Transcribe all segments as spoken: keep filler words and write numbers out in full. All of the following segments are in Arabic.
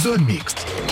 زون ميكس.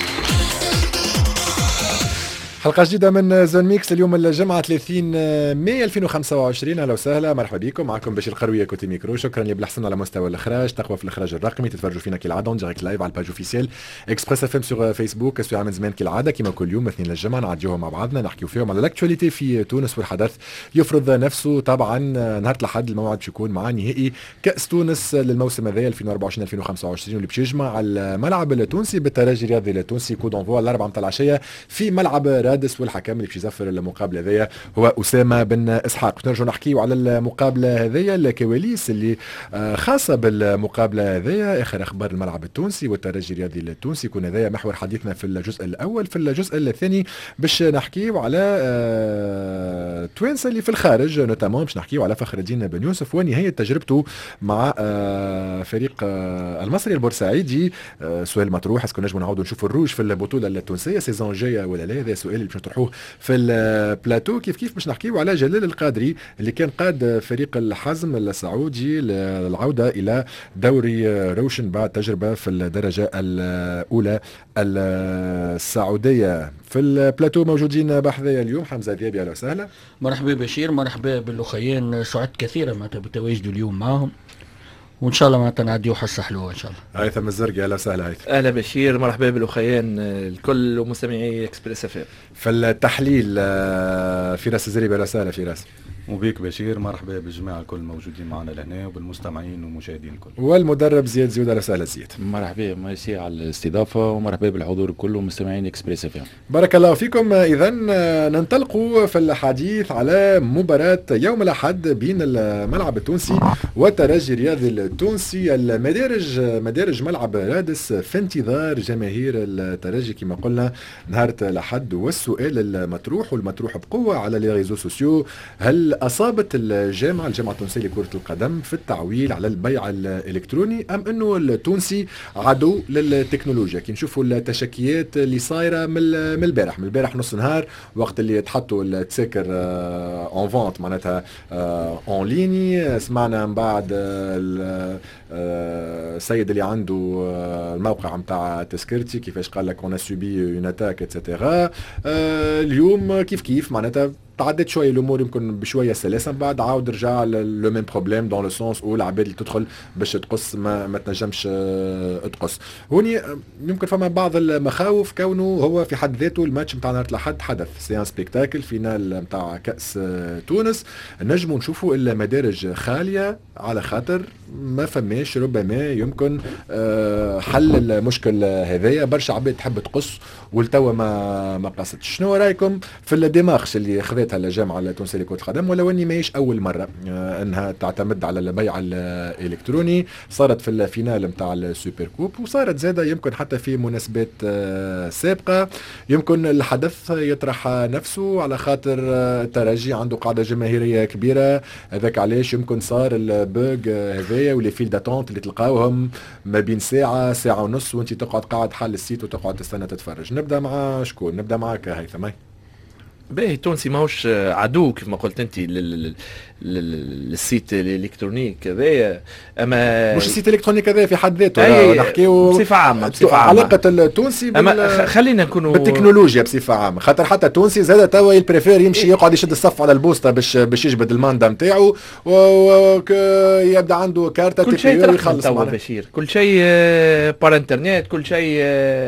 حلقة جديدة من زون ميكس اليوم الجمعة ثلاثين ماي ألفين وخمسة وعشرين. أهلا وسهلا، مرحبا بكم. معكم بشير القروية كوتي ميكرو. شكرا اللي بالحسن على مستوى الإخراج. تقوى في الإخراج الرقمي تتفرجوا فينا كالعادة اون ديريكت لايف على الباج اوفيسيال اكسبريس اف ام سور فيسبوك. اسبوع من زمان كالعادة كما كل يوم اثنين الجمعة نعديوهم مع بعضنا نحكيو فيهم على الاكتواليتي في تونس والحدث يفرض نفسه. طبعا نهار الأحد الموعد باش يكون مع نهائي كأس تونس للموسم هذا ألفين وأربعة وعشرين ألفين وخمسة وعشرين واللي باش يجمع الملعب التونسي بالترجي الرياضي التونسي. كو دونفوا الأربعة متاع العشية في ملعب رادس، والحكم اللي باش يزفر المقابله هذيا هو اسامه بن اسحاق. باش نرجعوا نحكيوا على المقابله هذيا، الكواليس اللي خاصه بالمقابله هذيا، اخر اخبار الملعب التونسي والترجي الرياضي التونسي. يكون هذايا محور حديثنا في الجزء الاول. في الجزء الثاني باش نحكيوا على توانسه اللي في الخارج، نوتامون باش نحكيوا على فخر الدين بن يوسف ونهايه تجربته مع فريق المصري البورسعيدي. سؤال مطروح، اسكو نجموا نعاودوا نشوفوا الروج في البطوله التونسيه سيزون جايه ولا لا؟ هذا سؤال اللي باش نطرحوه في البلاتو. كيف كيف باش نحكيو على جلال القادري اللي كان قاد فريق الحزم السعودي للعودة إلى دوري روشن بعد تجربة في الدرجة الأولى السعودية. في البلاتو موجودين بحذايا اليوم حمزة ديابي. أهلا وسهلا. مرحبا بشير، مرحبا بالأخيين، سعدت كثيرا ما بتواجدوا اليوم معهم، وان شاء الله ما تنعديو حصه حلوه ان شاء الله. هيثم الزرقي. اهلا وسهلا هيثم. اهلا بشير، مرحبا بالاخيان الكل ومستمعي اكسبريس اف ام. في التحليل فراس الزريبي. اهلا وسهلا فراس. وبيك بشير، مرحبا بالجماعه الكل موجودين معنا لهنا وبالمستمعين والمشاهدين الكل. والمدرب زياد زيود. اهلا وسهلا زياد. مرحبا، ميرسي على الاستضافه ومرحبا بالحضور الكل ومستمعين اكسبريس اف ام. بارك الله فيكم. اذا ننطلقوا في الحديث على مباراه يوم الاحد بين الملعب التونسي والترجي الرياضي التونسي. المدارج مدارج ملعب رادس في انتظار جماهير الترجي كما قلنا نهار الاحد. والسؤال المطروح والمطروح بقوه على لي ريزو سوسيو، هل أصابت الجامعة الجامعة التونسية لكرة القدم في التعويل على البيع الإلكتروني، أم أنه التونسي عدو للتكنولوجيا؟ كي نشوفوا التشكيات اللي صايرة من البارح من البارح نص نهار وقت اللي تحطوا التساكر اون فونت معناتها اون ليني، سمعنا من بعد السيد اللي عنده الموقع متاع تذكرتي كيفاش قال لك اون سوبي اون اتاك اتسيتيرا. اليوم كيف كيف معناتها تعدت شويه الامور يمكن بشويه سلاسه، من بعد عاود رجع لو ميم بروبليم دون لو سونس او العباد اللي تدخل باش تقص ما, ما تنجمش تقص. هوني يمكن فما بعض المخاوف كونه هو في حد ذاته الماتش نتاع نهار الاحد حدث سي ان سبيكتاكل فينال نتاع كاس تونس، نجموا نشوفوا المدارج خاليه على خاطر ما فماش ربما يمكن حل المشكل هذايا. برشا عباد تحب تقص والتوا ما ما قصتش. شنو رايكم في الديمارش اللي خذتها الجامعه التونسيه لكره القدم، ولو اني ماهيش اول مره انها تعتمد على البيع الالكتروني؟ صارت في الفينال نتاع السوبر كوب وصارت زاده يمكن حتى في مناسبات سابقه. يمكن الحدث يطرح نفسه على خاطر الترجي عنده قاعده جماهيريه كبيره، هذاك علاش يمكن صار البوغ هذايا واللي فيل داتونت اللي تلقاوهم ما بين ساعه ساعه ونص وانت تقعد قاعد حل السيت وتقعد تستنى تتفرج. نبدا مع شكون؟ نبدا معك هيثم. باهي التونسي ماهوش عدو كيف ما قلت انت للسيت الالكترونيك هذايا، اما مش السيت الالكترونيك هذا في حد ذاته نحكيو بصفه عامه بصفه عامه علاقه التونسي اما خلينا نكونوا بالتكنولوجيا بصفه عامه، خاطر حتى التونسي زاد توا يبريفير يمشي يقعد يشد الصف على البوسطه باش باش يجبد الماندا نتاعو ويبدا عنده كارت كل شيء يخلص توا بشير، كل شيء بار انترنت، كل شيء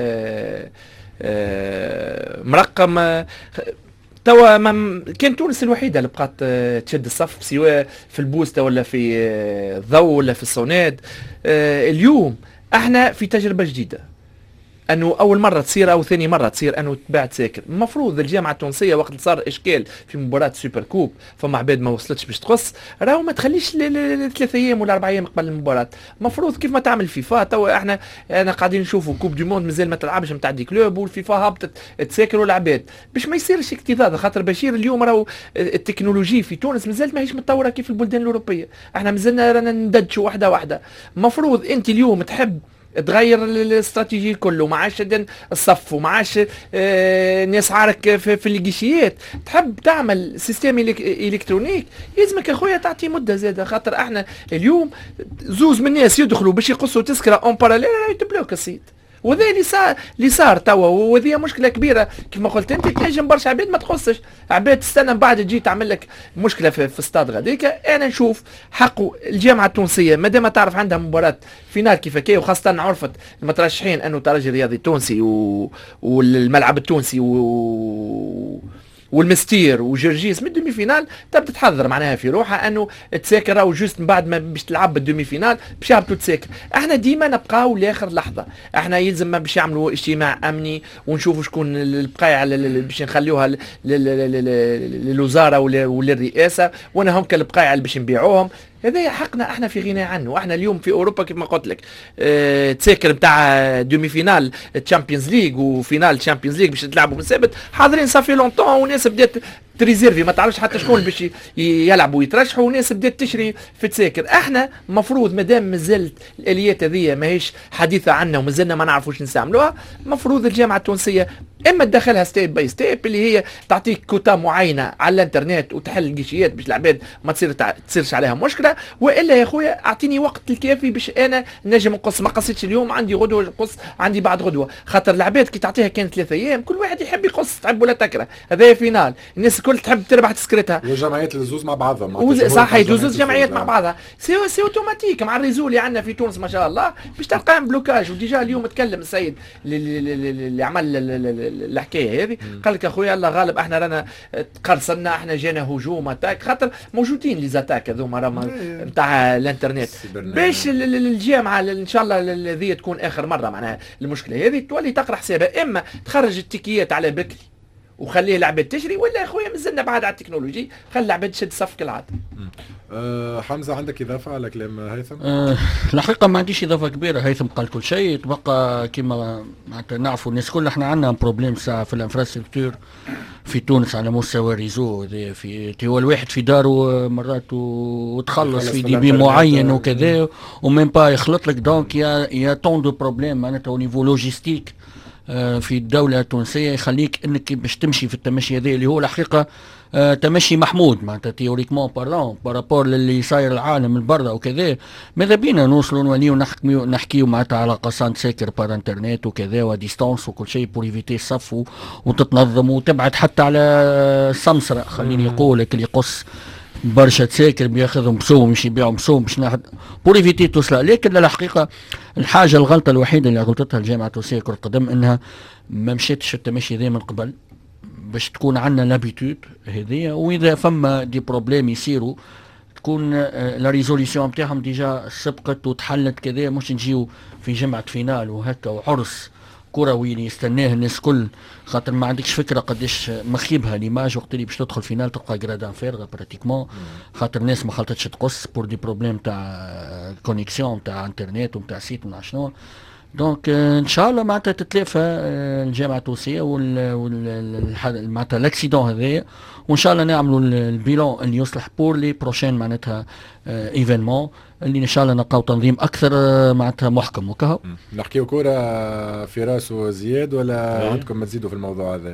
مرقم. توا كان تونس الوحيدة اللي بقات تشد الصف سواء في البوسطة ولا في الضوء ولا في الصوناد. اليوم احنا في تجربة جديدة، انه اول مرة تصير او ثاني مرة تصير انه تباع تساكر. المفروض الجامعة التونسية وقت صار اشكال في مباراة سوبر كوب فما عباد ما وصلتش باش تقص، راهو ما تخليش ثلاثة ايام ولا اربع ايام قبل المباراة. المفروض كيف ما تعمل فيفا توا احنا انا قاعدين نشوفوا كوب دي موند مازال ما تلعبش نتاع دي كلوب والفيفا هبطت تساكر والعباد باش ما يصيرش اكتظاظ. خاطر بشير اليوم راهو التكنولوجيا في تونس مازالت ماهيش متطورة كيف البلدان الاوروبية، احنا مازلنا رانا نددشوا واحدة واحدة. المفروض انت اليوم تحب تغير الاستراتيجيه كله، ما عادش الصف وما عادش اه ناس عارك في, في الجيشيات، تحب تعمل سيستم الكترونيك يلزمك اخويا تعطي مده زاده. خاطر احنا اليوم زوز من الناس يدخلوا باش يقصوا تذكره اون باراليل يتبلوك السيت وهذا اللي صار اللي صار توا، وهذه مشكله كبيره كيف ما قلت انت. تنجم برشا عباد ما تخصش، عباد تستنى من بعد تجي تعمل لك مشكله في, في استاد غاديك. انا نشوف حقه الجامعه التونسيه مادام تعرف عندها مباراه فينال كيف هكا، وخاصه عرفت المترشحين انه ترجي رياضي تونسي و... والملعب التونسي و... والمستير وجرجيس من الدومي فينال، تبدا تحضر معناها في روحها انه تساكر او جوست من بعد ما باش تلعب بالدومي فينال باش يهبطوا تساكر. احنا ديما نبقاو لاخر لحظه، احنا يلزم ما باش يعملوا اجتماع امني ونشوفوا شكون البقايع باش نخليوها للوزاره ولا الرئاسه، وانا هم كالبقايع اللي باش نبيعوهم. هذا حقنا احنا في غنى عنه. احنا اليوم في اوروبا كيف ما قلت لك اه تساكر نتاع دومي فينال تشامبيونز ليج وفينال تشامبيونز ليج باش تلعبوا من سبت حاضرين صافي لونتون، وناس بدات تريزيرفي ما تعرفش حتى شكون باش يلعبوا ويترشحوا، وناس بدات تشري في تساكر. احنا المفروض مادام مازالت الاليات هذه ماهيش حديثه عنا ومازلنا ما نعرفوش نستعملوها، المفروض الجامعه التونسيه اما تدخلها ستيب باي ستيب اللي هي تعطيك كوتا معينه على الانترنت وتحل الجيشيات باش العباد ما تصير تصيرش عليها مشكله، والا يا خويا اعطيني وقت الكافي باش انا نجم نقص. ما قصيتش اليوم عندي غدوه نقص، عندي بعد غدوه، خاطر العباد كي تعطيها كانت ثلاثة ايام كل واحد يحب يقص، تحب ولا تكره. هذا فينال الناس الكل تحب تربح تسكرتها، والجمعيات الزوز مع بعضها وز... صح يجوزوز جمعيات مع بعضها. سي سي اوتوماتيك مع الريزو اللي عندنا في تونس ما شاء الله باش تلقى بلوكاج. وديجا اليوم تكلم السيد اللي عمل الحكايه هذه، قال لك اخويا الله غالب احنا رانا تقرصنا، احنا جانا هجوم اتاك، خاطر موجودين لي زاتاك هذوما راهم نتاع الانترنت باش الجامعه ان شاء الله الذي تكون اخر مره معناها المشكله هذه تولي تقرا حسابها، اما تخرج التيكيات على بكري وخليه العباد تجري، ولا يا خويا مازلنا بعد على التكنولوجي خلي العباد تشد صف كالعاده. أه حمزه عندك اضافه على كلام هيثم؟ أه الحقيقه ما عنديش اضافه كبيره، هيثم قال كل شيء. تبقى كما معناتها نعرفوا الناس كل احنا عندنا بروبليم ساعه في الانفراستركتور في تونس على مستوى الريزو. في هو الواحد في داره مرات وتخلص في دي بي معين وكذا ومين با يخلط لك. دونك يا يا طون دو بروبليم معناتها او نيفو لوجيستيك في الدولة التونسية يخليك انك باش تمشي في التمشي هذا اللي هو الحقيقة آه تمشي محمود معناتها تيوريكمون بارلون بارابور للي صاير العالم من برا وكذا. ماذا بينا نوصلوا نوليو نحكيو نحكيو معناتها على قصان ساكر بار انترنت وكذا وديستانس وكل شيء بور ايفيتي الصف وتتنظم وتبعد حتى على السمسرة خليني يقولك اللي يقص برشا تساكر بياخذهم بسوم مش يبيعهم بسوم باش ناخذ بور ايفيتي توصل. لكن الحقيقه الحاجه الغلطه الوحيده اللي غلطتها الجامعه التونسيه كره القدم انها ما مشيتش التمشي ذي من قبل باش تكون عندنا لابيتود هذيا، واذا فما دي بروبليم يصيروا تكون لا ريزوليسيون نتاعهم ديجا سبقت وتحلت كذا، مش نجيو في جمعه فينال وهكا وعرس كروي اللي يستناه الناس كل، خاطر ما عندكش فكره قداش مخيبها ليماج وقت اللي باش تدخل فينال تلقى جرادان فارغه براتيكمون، خاطر الناس ما خلطتش تقص بور دي بروبليم تاع كونيكسيون تاع انترنت وتاع سيت ولا شنو. دونك ان شاء الله معناتها تتلافى الجامعه التونسيه وال معناتها الاكسيدون هذايا، وان شاء الله نعملوا البيلون اللي يصلح بور لي بروشين معناتها ايفينمون اللي ان شاء الله نلقاو تنظيم اكثر معناتها محكم. وكهو نحكيو كوره في راسه زياد ولا أيه؟ عندكم ما تزيدوا في الموضوع هذا؟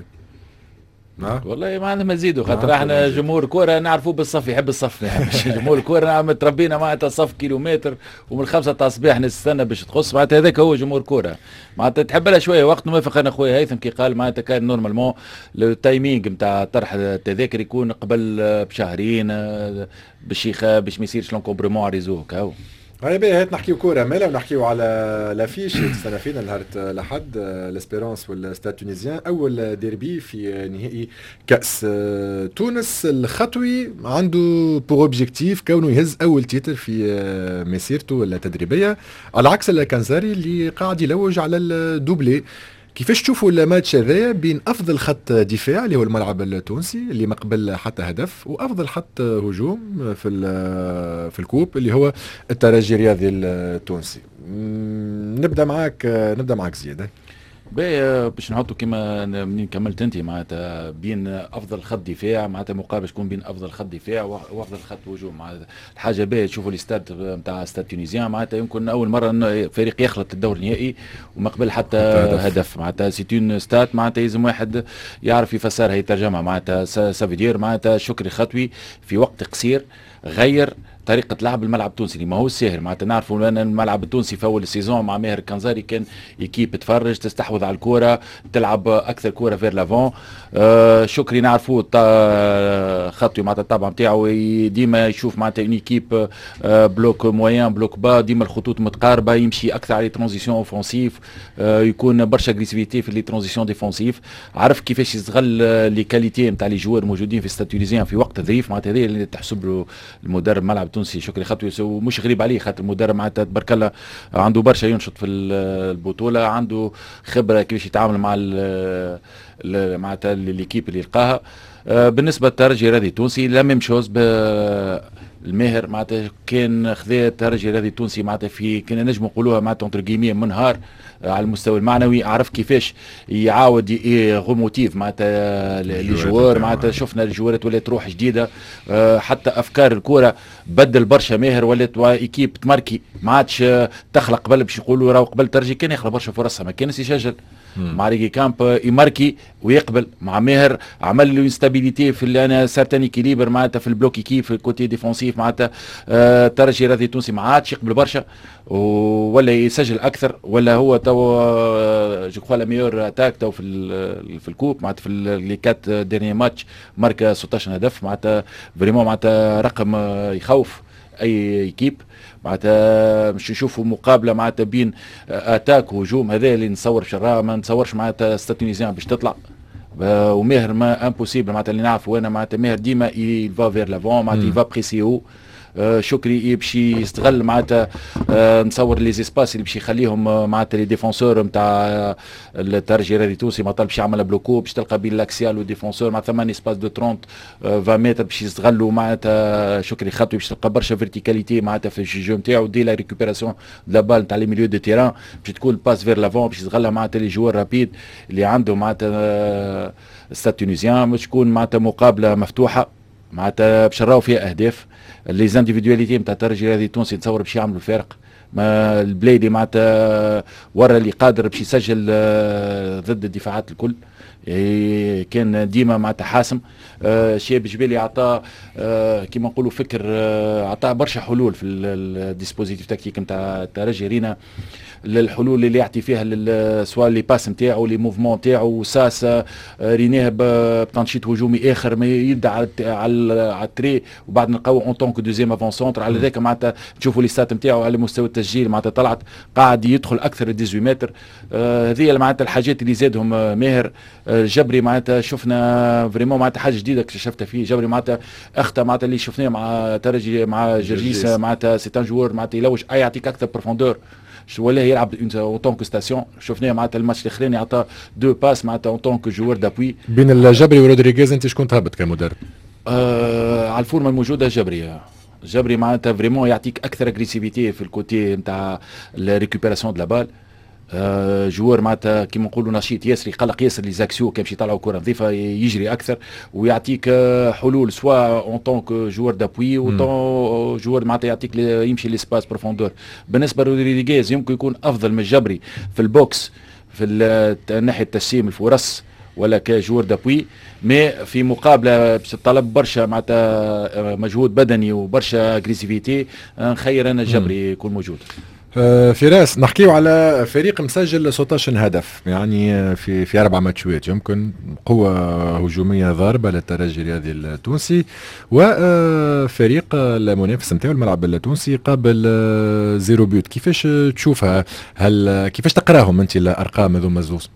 والله ما عندنا ما نزيدوا، خاطر احنا جمهور كوره نعرفوه بالصف، يحب الصف مش جمهور كوره نعم تربينا معناتها صف كيلومتر ومن الخمسه تاع الصباح نستنى باش تخص، معناتها هذاك هو جمهور كوره. معناتها تحب لها شويه وقت. نوافق انا خويا هيثم كي قال معناتها كان نورمالمون التايمينغ نتاع طرح التذاكر يكون قبل بشهرين باش باش ما يصيرش لونكومبرومون ريزو هكا. هاي باهي هات نحكيو كوره مالا ونحكيو على لافيش السنه فينا نهارت لحد لاسبيرونس والستاد تونيزيان، اول ديربي في نهائي كاس تونس. الخطوي عنده بور اوبجيكتيف كونه يهز اول تيتر في مسيرته التدريبيه، على عكس الكنزاري اللي قاعد يلوج على الدوبلي. كيفاش تشوفوا الماتش هذايا بين افضل خط دفاع اللي هو الملعب التونسي اللي ما قبل حتى هدف، وافضل خط هجوم في في الكوب اللي هو الترجي الرياضي التونسي؟ نبدا معاك نبدا معاك زياد. باهي باش نحطوا كما منين كملت انت معناتها بين افضل خط دفاع معناتها مقابل تكون بين افضل خط دفاع وافضل خط هجوم. معناتها الحاجه باهي تشوفوا الاستاد نتاع ستاد تونيزيان معناتها يمكن اول مره انه فريق يخلط الدور النهائي وما قبل حتى هدف. معناتها سيتون ستاد معناتها لازم واحد يعرف يفسرها يترجمها. معناتها سافيدير معناتها شكري خطوي في وقت قصير غير طريقه لعب الملعب التونسي اللي ما هو ساهل. معناتها نعرفوا ان الملعب التونسي في اول السيزون مع ماهر الكنزاري كان ايكيب تفرج تستحوذ على الكره تلعب اكثر كره فير لافون. آه شكري نعرفوا خطوي معناتها الطابع نتاعو ديما يشوف معناتها اون ايكيب آه بلوك مويان بلوك با ديما الخطوط متقاربه يمشي اكثر على ترانزيسيون اوفونسيف آه يكون برشا اغريسيفيتي في لي ترانزيسيون ديفونسيف. عرف كيفاش يستغل لي كاليتي نتاع لي جوار موجودين في ستاد تونيزيان في وقت ظريف. معناتها هذه اللي تحسب له المدرب الملعب التونسي شكري خطوي ومش غريب عليه خاطر المدرب معناتها تبارك الله عنده برشا ينشط في البطوله عنده خبره كيفاش يتعامل مع معناتها ليكيب اللي يلقاها. بالنسبه للترجي الرياضي التونسي لا ميم شوز الماهر معناتها كان خذا الترجي الرياضي التونسي معناتها في كنا نجم نقولوها معناتها اونتر كيمي منهار على المستوى المعنوي. عرف كيفاش يعاود يغوموتيف معناتها لي جوار معناتها شفنا الجوارات ولات روح جديده حتى افكار الكره بدل برشا ماهر ولات ايكيب تماركي ما عادش تخلق قبل باش يقولوا راهو قبل الترجي كان يخلق برشا فرصها ما كانش يسجل مع ريكي كامب يماركي ويقبل. مع ماهر عمل له انستابيليتي في اللي انا سارتان اكيليبر معناتها في البلوك كيف في الكوتي ديفونسيف معناتها الترجي الرياضي التونسي ما عادش يقبل برشا ولا يسجل اكثر ولا هو تو جو كخوا لا ميور اتاك تو في في الكوب معناتها في لي كات ديرني ماتش ماركا ستة عشر هدف معناتها فريمون معناتها رقم يخوف اي ايكيب. معناتها باش نشوفوا مقابله معناتها بين اتاك وهجوم هذا اللي نصور شراه ما نتصورش معناتها ستاد تونيزيان باش تطلع وماهر ما امبوسيبل معناتها اللي نعرفوا انا معناتها ماهر ديما يفا فير لافون معناتها يفا بريسيو. آه شكري باش يستغل معناتها آه نصور لي زيسباس اللي باش يخليهم معناتها لي ديفونسور نتاع الترجي الرياضي التونسي معناتها باش يعمل بلوكو باش تلقى بين لاكسيال وديفونسور معناتها ثمانية سباس دو ثلاثين آه عشرين متر باش يستغلوا معناتها شكري خطوي باش تلقى برشا فيرتيكاليتي معناتها في الجو نتاعو دي لا ريكوبيراسيون دو بال نتاع لي ميليو دو تيران باش تكون باس فير لافون باش يستغلها معناتها لي جوار رابيد اللي عنده معناتها ستاد تونيزيان باش تكون معناتها مقابله مفتوحه معناتها باش نراو فيها اهداف. لي زانديفيدواليتي نتاع الترجي الرياضي التونسي نتصور باش يعملوا الفارق. ما البلايدي معناتها ورا اللي قادر باش يسجل ضد الدفاعات الكل كان ديما معناتها حاسم. شيء بجبالي عطاه كيما نقولوا فكر عطاه برشا حلول في الديسبوزيتيف تكتيك نتاع الترجي. رينا الحلول اللي يعطي فيها سواء لي باس نتاعو لي موفمون نتاعو ساسا ريناه بتنشيط هجومي اخر ما يبدا على على التري وبعد نلقاو اون طونك دوزيام افون سونتر على ذاك معناتها تشوفوا لي ستات نتاعو على مستوى التسجيل معناتها طلعت قاعد يدخل اكثر ل ثمانية عشر متر. هذه آه معناتها الحاجات اللي زادهم ماهر. آه جبري معناتها شفنا فريمون معناتها حاجه جديده اكتشفتها فيه جبري معناتها اخطا معناتها اللي شفناه مع ترجي مع جرجيس معناتها سي ان جوور معناتها يلوج اي يعطيك اكثر بروفوندور ولا يلعب اون طونك ستاسيون. شفناه معناتها الماتش الاخراني عطى دو باس معناتها اون طونك جوور دابوي. بين الجبري ورودريغيز انت شكون تهبط كمدرب؟ آه على الفورمه الموجوده جبري جبري معناتها فريمون يعطيك اكثر اغريسيفيتي في الكوتي نتاع الريكوبيراسيون دو لا بال. آه جوار معناتها كيما نقولوا نشيط ياسر يقلق ياسر لي زاكسيو كي باش يطلعوا كره نظيفه يجري اكثر ويعطيك آه حلول سواء اون طونك جوار دابوي و جوار معناتها يعطيك يمشي ليسباس بروفوندور. بالنسبه لرودريغيز يمكن يكون افضل من الجبري في البوكس في ناحيه تسيم الفرص ولا كجوار دابوي مي في مقابله باش تطلب برشا معناتها مجهود بدني وبرشا اغريسيفيتي نخير انا الجبري يكون موجود. فراس نحكيو على فريق مسجل ستة عشر هدف يعني في في اربع ماتشات يمكن قوه هجوميه ضاربه للترجي الرياضي التونسي وفريق المنافس نتاعو الملعب التونسي قابل زيرو بيوت. كيفاش تشوفها؟ هل كيفاش تقراهم انت الارقام هذوما زوز؟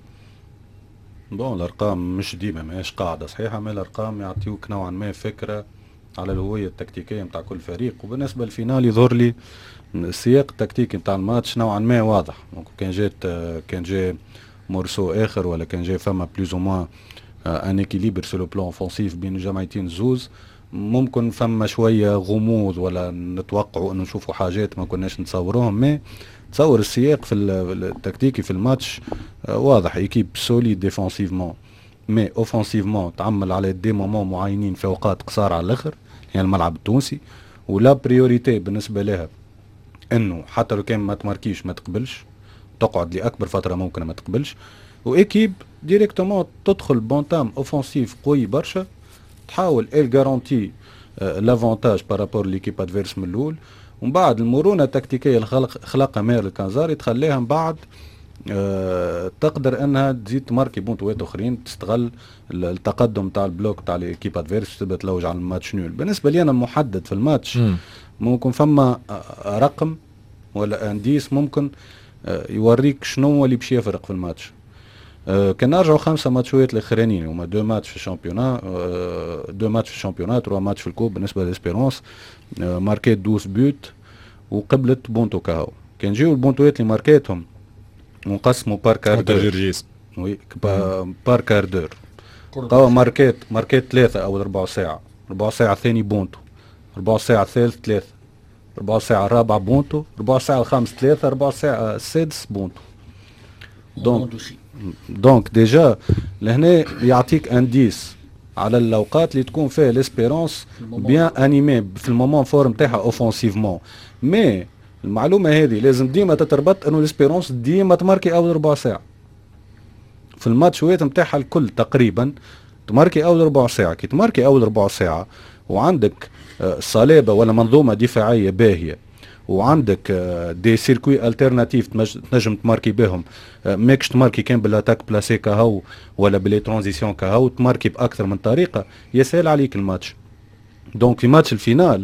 بون الارقام مش ديما ماهيش قاعده صحيحه ما الارقام يعطيوك نوعا ما فكره على الهويه التكتيكيه نتاع كل فريق. وبالنسبه للفينال يظهر لي السياق التكتيكي نتاع الماتش نوعا ما واضح. كان جات كان جاي مورسو اخر ولا كان جاي فما بلوز او موان ان اكيليبر سو لو بلان اوفونسيف بين الجماعتين زوز ممكن فما شويه غموض ولا نتوقعوا انه نشوفوا حاجات ما كناش نتصوروهم. مي تصور السياق في التكتيكي في الماتش واضح. ايكيب سوليد ديفونسيفمون مي اوفونسيفمون تعمل على دي مومون معينين في اوقات قصار على الاخر يعني الملعب التونسي. ولا بريوريتي بالنسبه لها انه حتى لو كان ما تماركيش ما تقبلش تقعد لاكبر فتره ممكن ما تقبلش. وايكيب ديريكتومون تدخل بونتام اوفونسيف قوي برشا تحاول ال جارونتي لافونتاج بارابور ليكيب ادفيرس من الاول، ومن بعد المرونه التكتيكيه اللي خلق خلقها ماهر الكنزاري تخليها من بعد أه تقدر انها تزيد تماركي بونتوات اخرين، تستغل التقدم تاع البلوك تاع ليكيب ادفيرس تبدا تلوج على الماتش نول. بالنسبه لي انا محدد في الماتش م. ممكن فما رقم ولا انديس ممكن يوريك شنو اللي باش يفرق في الماتش. أه كان نرجعوا خمسه ماتشوات الاخرانيين هما دو ماتش في الشامبيونا، أه دو ماتش في الشامبيونا، تروا ماتش في الكوب بالنسبه للاسبيرونس، أه ماركيت دوز بوت وقبلت بونتو كاو. كان جيو البونتوات اللي ماركيتهم ونقسموا بار كاردور، وي بار كاردور قوا ماركيت ماركيت ثلاثه او ربع ساعه، ربع ساعه ثاني بونتو، ربع ساعه ثالث ثلاثه، ربع ساعه الرابع بونتو، ربع ساعه الخامس ثلاثه، ربع ساعه السادس بونتو. دونك دونك ديجا لهنا يعطيك انديس على الاوقات اللي تكون فيها ليسبيرونس بيان انيمي في المومون فورم تاعها اوفونسيفمون. مي المعلومه هذه لازم ديما تتربط انه ليسبيرونس ديما تماركي اول ربع ساعه في الماتشوات نتاعها الكل تقريبا، تماركي اول ربع ساعه. كي تماركي اول ربع ساعه وعندك صلابه ولا منظومه دفاعيه باهيه وعندك دي سيركوي الترناتيف تنجم تماركي بهم، ماكش تماركي كان بالاتاك بلاسي كهو ولا باللي ترانزيسيون كهو، تماركي باكثر من طريقه يسهل عليك الماتش. دونك في ماتش الفينال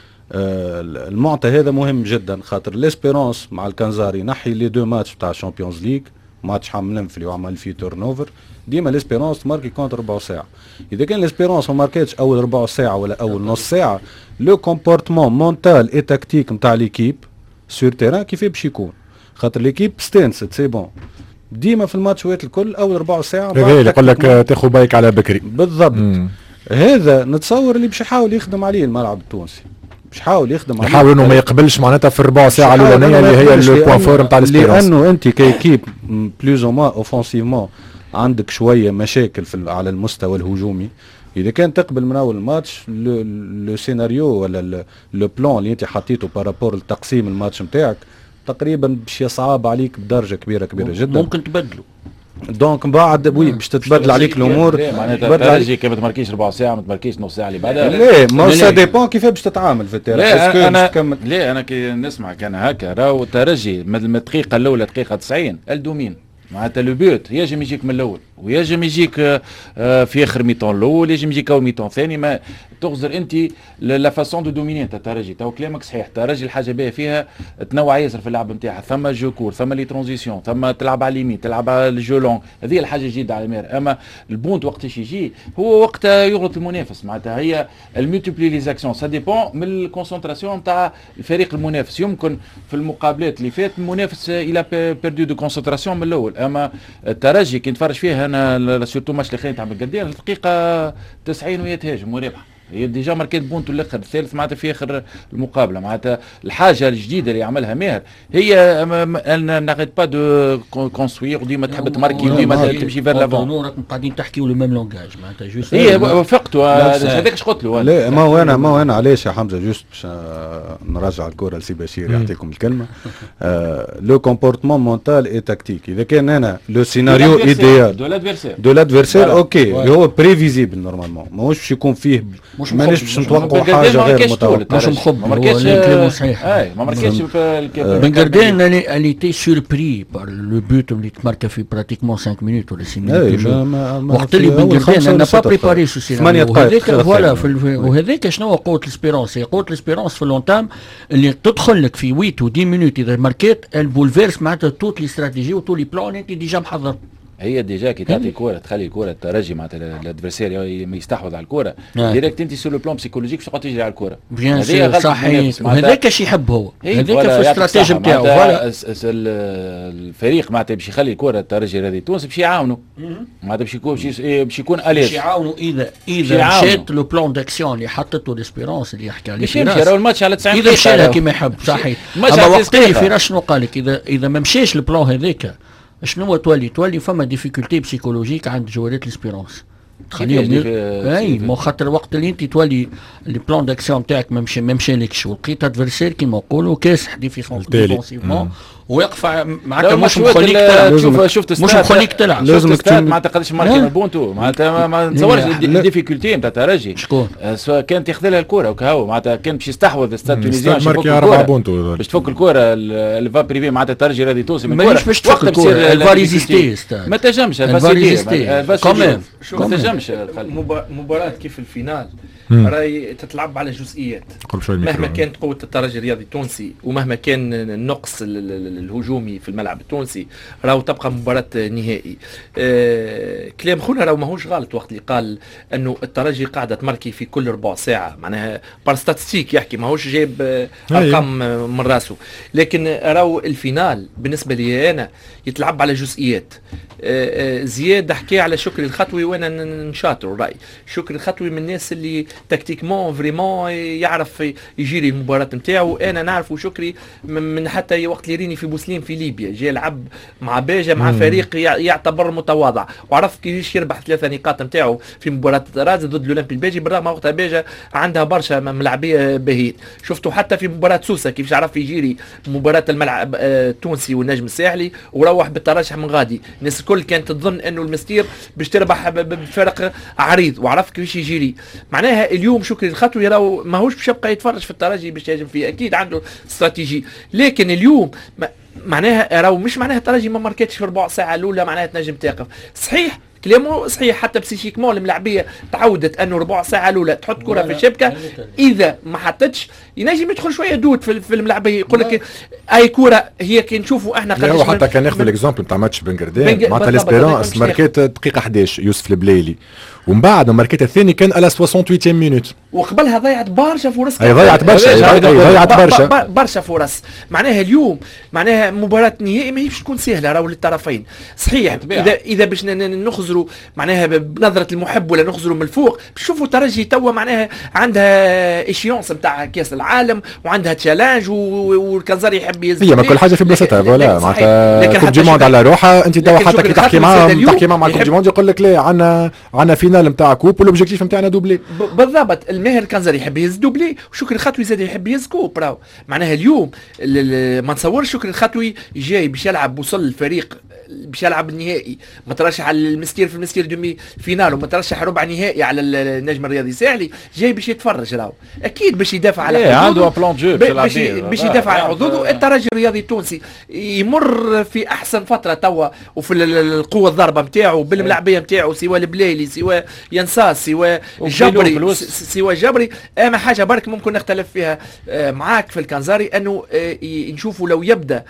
المعطى هذا مهم جدا، خاطر ليسبيرونس مع الكنزاري نحي لي دو ماتش تاع الشامبيونز ليغ، ماتش حام لنفلي وعمل فيه تورن اوفر، ديما ليسبيرونس تماركي كونتر ربع ساعه. اذا كان ليسبيرونس ما ماركتش اول ربع ساعه ولا اول نص ساعه، لو كومبورتمون مونتال اي تكتيك نتاع ليكيب سور تيران كيف باش يكون، خاطر ليكيب ستانست سي بون ديما في الماتشات الكل اول ربع ساعه هذا يقول لك تاخذ بايك على بكري بالضبط. مم. هذا نتصور اللي باش يحاول يخدم عليه الملعب التونسي، باش يحاول يخدم عليه، يحاول انه ما يقبلش معناتها في الربع ساعه الاولانيه اللي هي البوان فور نتاع الاسبيرونس، لانه انت كيكيب بلوز او موا اوفونسيفمون عندك شويه مشاكل في على المستوى الهجومي. اذا كان تقبل من اول الماتش لو سيناريو ولا لو بلان اللي انت حطيته بارابور لتقسيم الماتش نتاعك تقريبا باش يصعب عليك بدرجه كبيره كبيره جدا، ممكن تبدلوا. دونك بعد وي باش تتبدل عليك الامور. معناتها ترجي كي ما تماركيش ربع ساعه ما تماركيش نص ساعه اللي بعدها، لا ما سا ديبون كيف باش تتعامل في التيران. لا انا لا انا كي نسمع كان هكا راهو الترجي من الدقيقه الاولى دقيقه تسعين الدومين معناتها لو بوت يجم يجيك من الاول ويجم يجيك في اخر ميتون الاول، يجم يجيك اول ميتون ثاني، ما تغزر انت لا فاسون دو دوميني تاع الترجي. تو كلامك صحيح، الترجي الحاجه باهيه فيها تنوع ياسر في اللعب نتاعها، ثم جو كور، ثم لي ترانزيسيون، ثم تلعب على اليمين، تلعب على الجو لونغ، هذه الحاجه جيده على المير. اما البونت وقتاش يجي هو وقت يغلط المنافس، معناتها هي الملتيبليزاسيون سا ديبون من الكونسنتراسيون نتاع الفريق المنافس. يمكن في المقابلات اللي فات المنافس الى بيردو دو كونسنتراسيون من الاول، اما الترجي كي نتفرج فيها انا سورتو ماتش الاخرين تاع بالقدير الدقيقه تسعين وهي تهاجم ورابحه، هي ديجا ماركيت بونتو الاخر الثالث معناتها في اخر المقابله. معناتها الحاجه الجديده اللي عملها ماهر هي ان ناريت با دو كونستوير وديما تحب تماركي وديما تمشي فير لافون. نورك قاعدين تحكيوا لو ميم لونجاج معناتها جوست هي وافقتوا هذاك اش قلت له. لا ما هو انا ما هو انا علاش يا حمزه جوست باش نرجع الكره لسي بشير يعطيكم الكلمه. لو كومبورتمون مونتال اي تكتيك، اذا كان انا لو سيناريو ايديال دو لادفيرسير دو لادفيرسير اوكي اللي هو بريفيزيبل نورمالمون ماهوش باش يكون فيه مانيش باش نتوقعوا حاجه غير متوقعه. مش مخب، ما ماركيتش الكلام صحيح. اي ما ماركيتش بن قردان اللي تي سوربري بار لو بوت اللي تماركا في براتيكمون خمسة مينوت ولا ستة مينوت. وقت اللي بن قردان انا با بريباري سو سيناريو هذاك فوالا وهذاك شنو قوه الاسبيرونس؟ قوه الاسبيرونس في اللونتام اللي تدخل لك في ثمانية و عشرة مينوت اذا ماركيت البولفيرس معناتها توت لي استراتيجي وتو لي بلان انت ديجا محضر. هي ديجا كي تعطي كوره تخلي الكوره الترجي معناتها الادفيرسير يستحوذ على الكوره ديريكت انت سور لو بلان بسيكولوجيك باش تقعد تجري على الكوره. بيان سور صحيح، وهذاك اش يحب هو هذاك في الاستراتيجي نتاعو. فوالا الفريق معناتها باش يخلي الكوره الترجي هذه تونس باش يعاونوا معناتها باش يكون باش يكون اليز باش يعاونوا اذا اذا مشات لو بلان داكسيون اللي حطته ليسبيرونس اللي يحكي عليه فراس يمشي راهو الماتش على تسعين اذا مشى كيما يحب صحيح. اما وقت اللي فراس شنو قال لك اذا اذا ما مشاش البلان هذاك شنو تولي تولي فما ديفيكولتي بسيكولوجيك عند جوالات ليسبيرونس تخليهم اي مو خاطر وقت اللي انت تولي البلان داكسيون تاعك ما مشى ما مشالكش ولقيت ادفيرسير كيما نقولوا كاسح ديفيسيفمون ويقف معناتها مش مخليك تلعب. شوف شفت مش مخليك تلعب. لازم تكون معناتها قداش ماركي من بونتو معناتها ما نتصورش الديفيكولتي نتاع الترجي. شكون؟ سواء كانت ياخذ لها الكره وكهو معناتها كان باش يستحوذ ستاد تونيزيان باش ماركي أربعة بونتو باش تفك الكره الفا بريفي معناتها الترجي غادي توصل من الكره. مانيش باش تفك الكره الفاريزيستي ما تنجمش الفاريزيستي كمان ما تنجمش. مباراة كيف الفينال راهي تتلعب على جزئيات. مهما كانت قوة الترجي الرياضي التونسي ومهما كان النقص الهجومي في الملعب التونسي راهو تبقى مباراة نهائي. آه كلام خونا راهو ماهوش غلط وقت اللي قال انه الترجي قاعدة تماركي في كل ربع ساعة معناها بار ستاتستيك يحكي ماهوش جايب ارقام من راسه. لكن راهو الفينال بالنسبة لي انا يتلعب على جزئيات. آه زياد حكي على شكري الخطوي وانا نشاطر الراي. شكري الخطوي من الناس اللي تكتيكمون فريمون يعرف يجيري المباراة نتاعو. انا نعرفه شكري من حتى وقت اللي ريني في بوسليم في ليبيا جاي يلعب مع باجا مع فريق يعتبر متواضع وعرف كيفاش يربح ثلاثة نقاط نتاعو في مباراة راز ضد الاولمبي الباجي بالرغم وقتها باجا عندها برشا ملاعبيه باهيين. شفتوا حتى في مباراة سوسة كيفاش عرف يجيري مباراة الملعب التونسي والنجم الساحلي وروح بالترشح من غادي. الناس الكل كانت تظن انه المستير باش تربح بفرق عريض وعرف كيفاش يجيري. معناها اليوم شكري الخطوي راهو ماهوش باش يبقى يتفرج في الترجي باش يهاجم فيه اكيد عنده استراتيجي. لكن اليوم معناها راهو مش معناها الترجي ما ماركتش في ربع ساعه الاولى معناها تنجم توقف. صحيح كلامه صحيح حتى بسيشيكمون الملاعبيه تعودت انه ربع ساعه الاولى تحط كره في الشبكه اذا ما حطتش ينجم يدخل شويه دود في الملاعبيه يقول لك اي كره هي كي نشوفوا احنا قداش هو حتى كان ناخذ الاكزامبل نتاع ماتش بنقردان معناتها ليسبيرونس ماركيت دقيقه احد عشر يوسف البلايلي ومن بعد ماركيت الثاني كان على ثمانية وثمانين مينوت وقبلها ضيعت برشا فرص. اي ضيعت برشا ضيعت برشا برشا فرص. معناها اليوم معناها مباراه نهائي ما هيش تكون سهله راهو للطرفين. صحيح اذا اذا باش نخزروا معناها بنظره المحب ولا نخزروا من الفوق شوفوا ترجي توا معناها عندها ايشيونس نتاع كاس العالم وعندها تشالنج والكنزاري يحب يزيد. هي ما كل حاجه في بلاصتها فوالا معناتها كوب دي موند على روحها. انت توا حتى كي تحكي معاه تحكي معاه مع الكوب دي موند يقول لك لا عندنا عندنا فينال نتاع كوب والاوبجيكتيف نتاعنا دوبلي. بالضبط الماهر كنزاري يحب يهز دوبلي وشكري الخطوي زاد يحب يهز كوب راهو. معناها اليوم ما نتصورش شكري الخطوي جاي باش يلعب وصل الفريق باش يلعب النهائي مترشح على المستير في المستير دومي فينال ومترشح ربع نهائي على النجم الرياضي الساحلي جاي باش يتفرج راهو اكيد باش يدافع على حظوظه. عنده بلان جو باش باش يدافع على حظوظه. الترجي الرياضي التونسي يمر في احسن فتره توا وفي القوه الضربه نتاعو بالملاعبيه نتاعو سواء البلايلي سواء ينساس سواء جبري سواء جبري. اهم حاجه برك ممكن نختلف فيها معاك في الكنزاري انه نشوفوا لو يبدا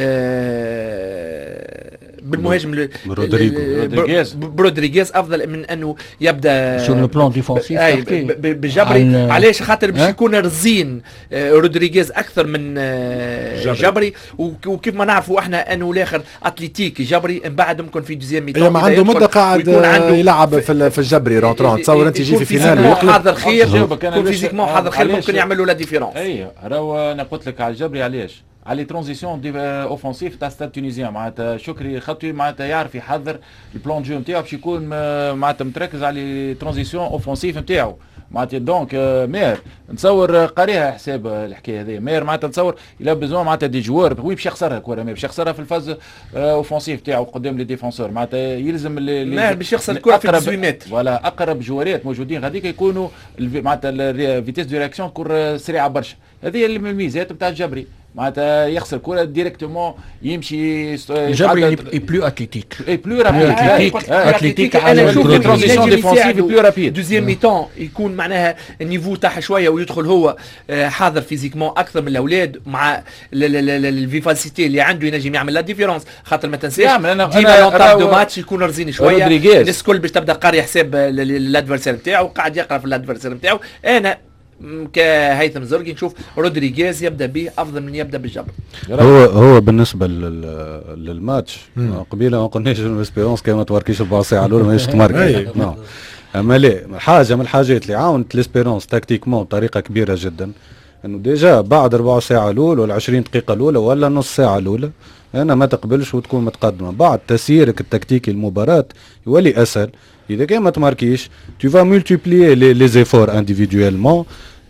بالمهاجم رودريغيز برودريغيز افضل من انه يبدا سور لو بلان ديفونسيف بالجبري. علاش خاطر باش يكون رزين رودريغيز اكثر من جبري وكيف ما نعرفوا احنا انه الاخر اتليتيك جبري من بعد ممكن في دوزيام ميتون ما عنده مده قاعد يلعب في في الجبري رونترون. تصور انت يجي في فينال حاضر خير يكون فيزيكمون حاضر خير ممكن يعملوا لا ديفيرونس. اي راهو انا قلت لك على الجبري علاش على ترانزيسيون دي اوفنسيف تاع ستاد تونيزيان معناتها شكري خطوي معناتها يعرف يحضر البلان جو نتاعو باش يكون معناتها متركز على ترانزيسيون اوفنسيف نتاعو معناتها دونك ماهر نتصور قاريها حساب الحكايه هذه. ماهر معناتها نتصور الى بزون معناتها دي جوار وي باش يخسرها الكره ماهر باش يخسرها في الفاز اوفنسيف تاعو قدام لي ديفونسور معناتها يلزم ماهر باش يخسر الكره في ثمانية متر ولا اقرب جوارات موجودين غاديك يكونوا معناتها الفيتيس دو رياكسيون تكون سريعه برشا. هذه الميزات نتاع الجبري معناتها يخسر كرة ديريكتومون يمشي جبري اي بلو اتليتيك اي بلو رابيد اتليتيك انا نشوف الترانزيسيون ديفونسيف بلو رابيد دوزيام ميتون يكون معناها النيفو تاعها شويه ويدخل هو حاضر فيزيكمون اكثر من الاولاد مع الفيفاسيتي اللي عنده ينجم يعمل لا ديفيرونس. خاطر ما تنساش ديما لونطاب دو ماتش يكون رزين شويه الناس الكل باش تبدا قاري حساب الادفيرسير نتاعو قاعد يقرا في الادفيرسير نتاعو. انا كهيثم زرقي نشوف رودريغيز يبدا به افضل من يبدا بالجبر. هو هو بالنسبه للماتش قبيله ما قلناش الاسبيرونس كان ما توركيش ربع ساعه الاولى ماهيش تماركي. اما لا حاجه من الحاجات اللي عاونت الاسبيرونس تكتيكمون بطريقه كبيره جدا انه ديجا بعد ربع ساعه الاولى ولا عشرين دقيقه الاولى ولا نص ساعه الاولى انا ما تقبلش وتكون متقدمه. بعد تسييرك التكتيكي المباراه يولي اسهل. اذا كان ما تماركيش tu vas multiplier les les efforts individuellement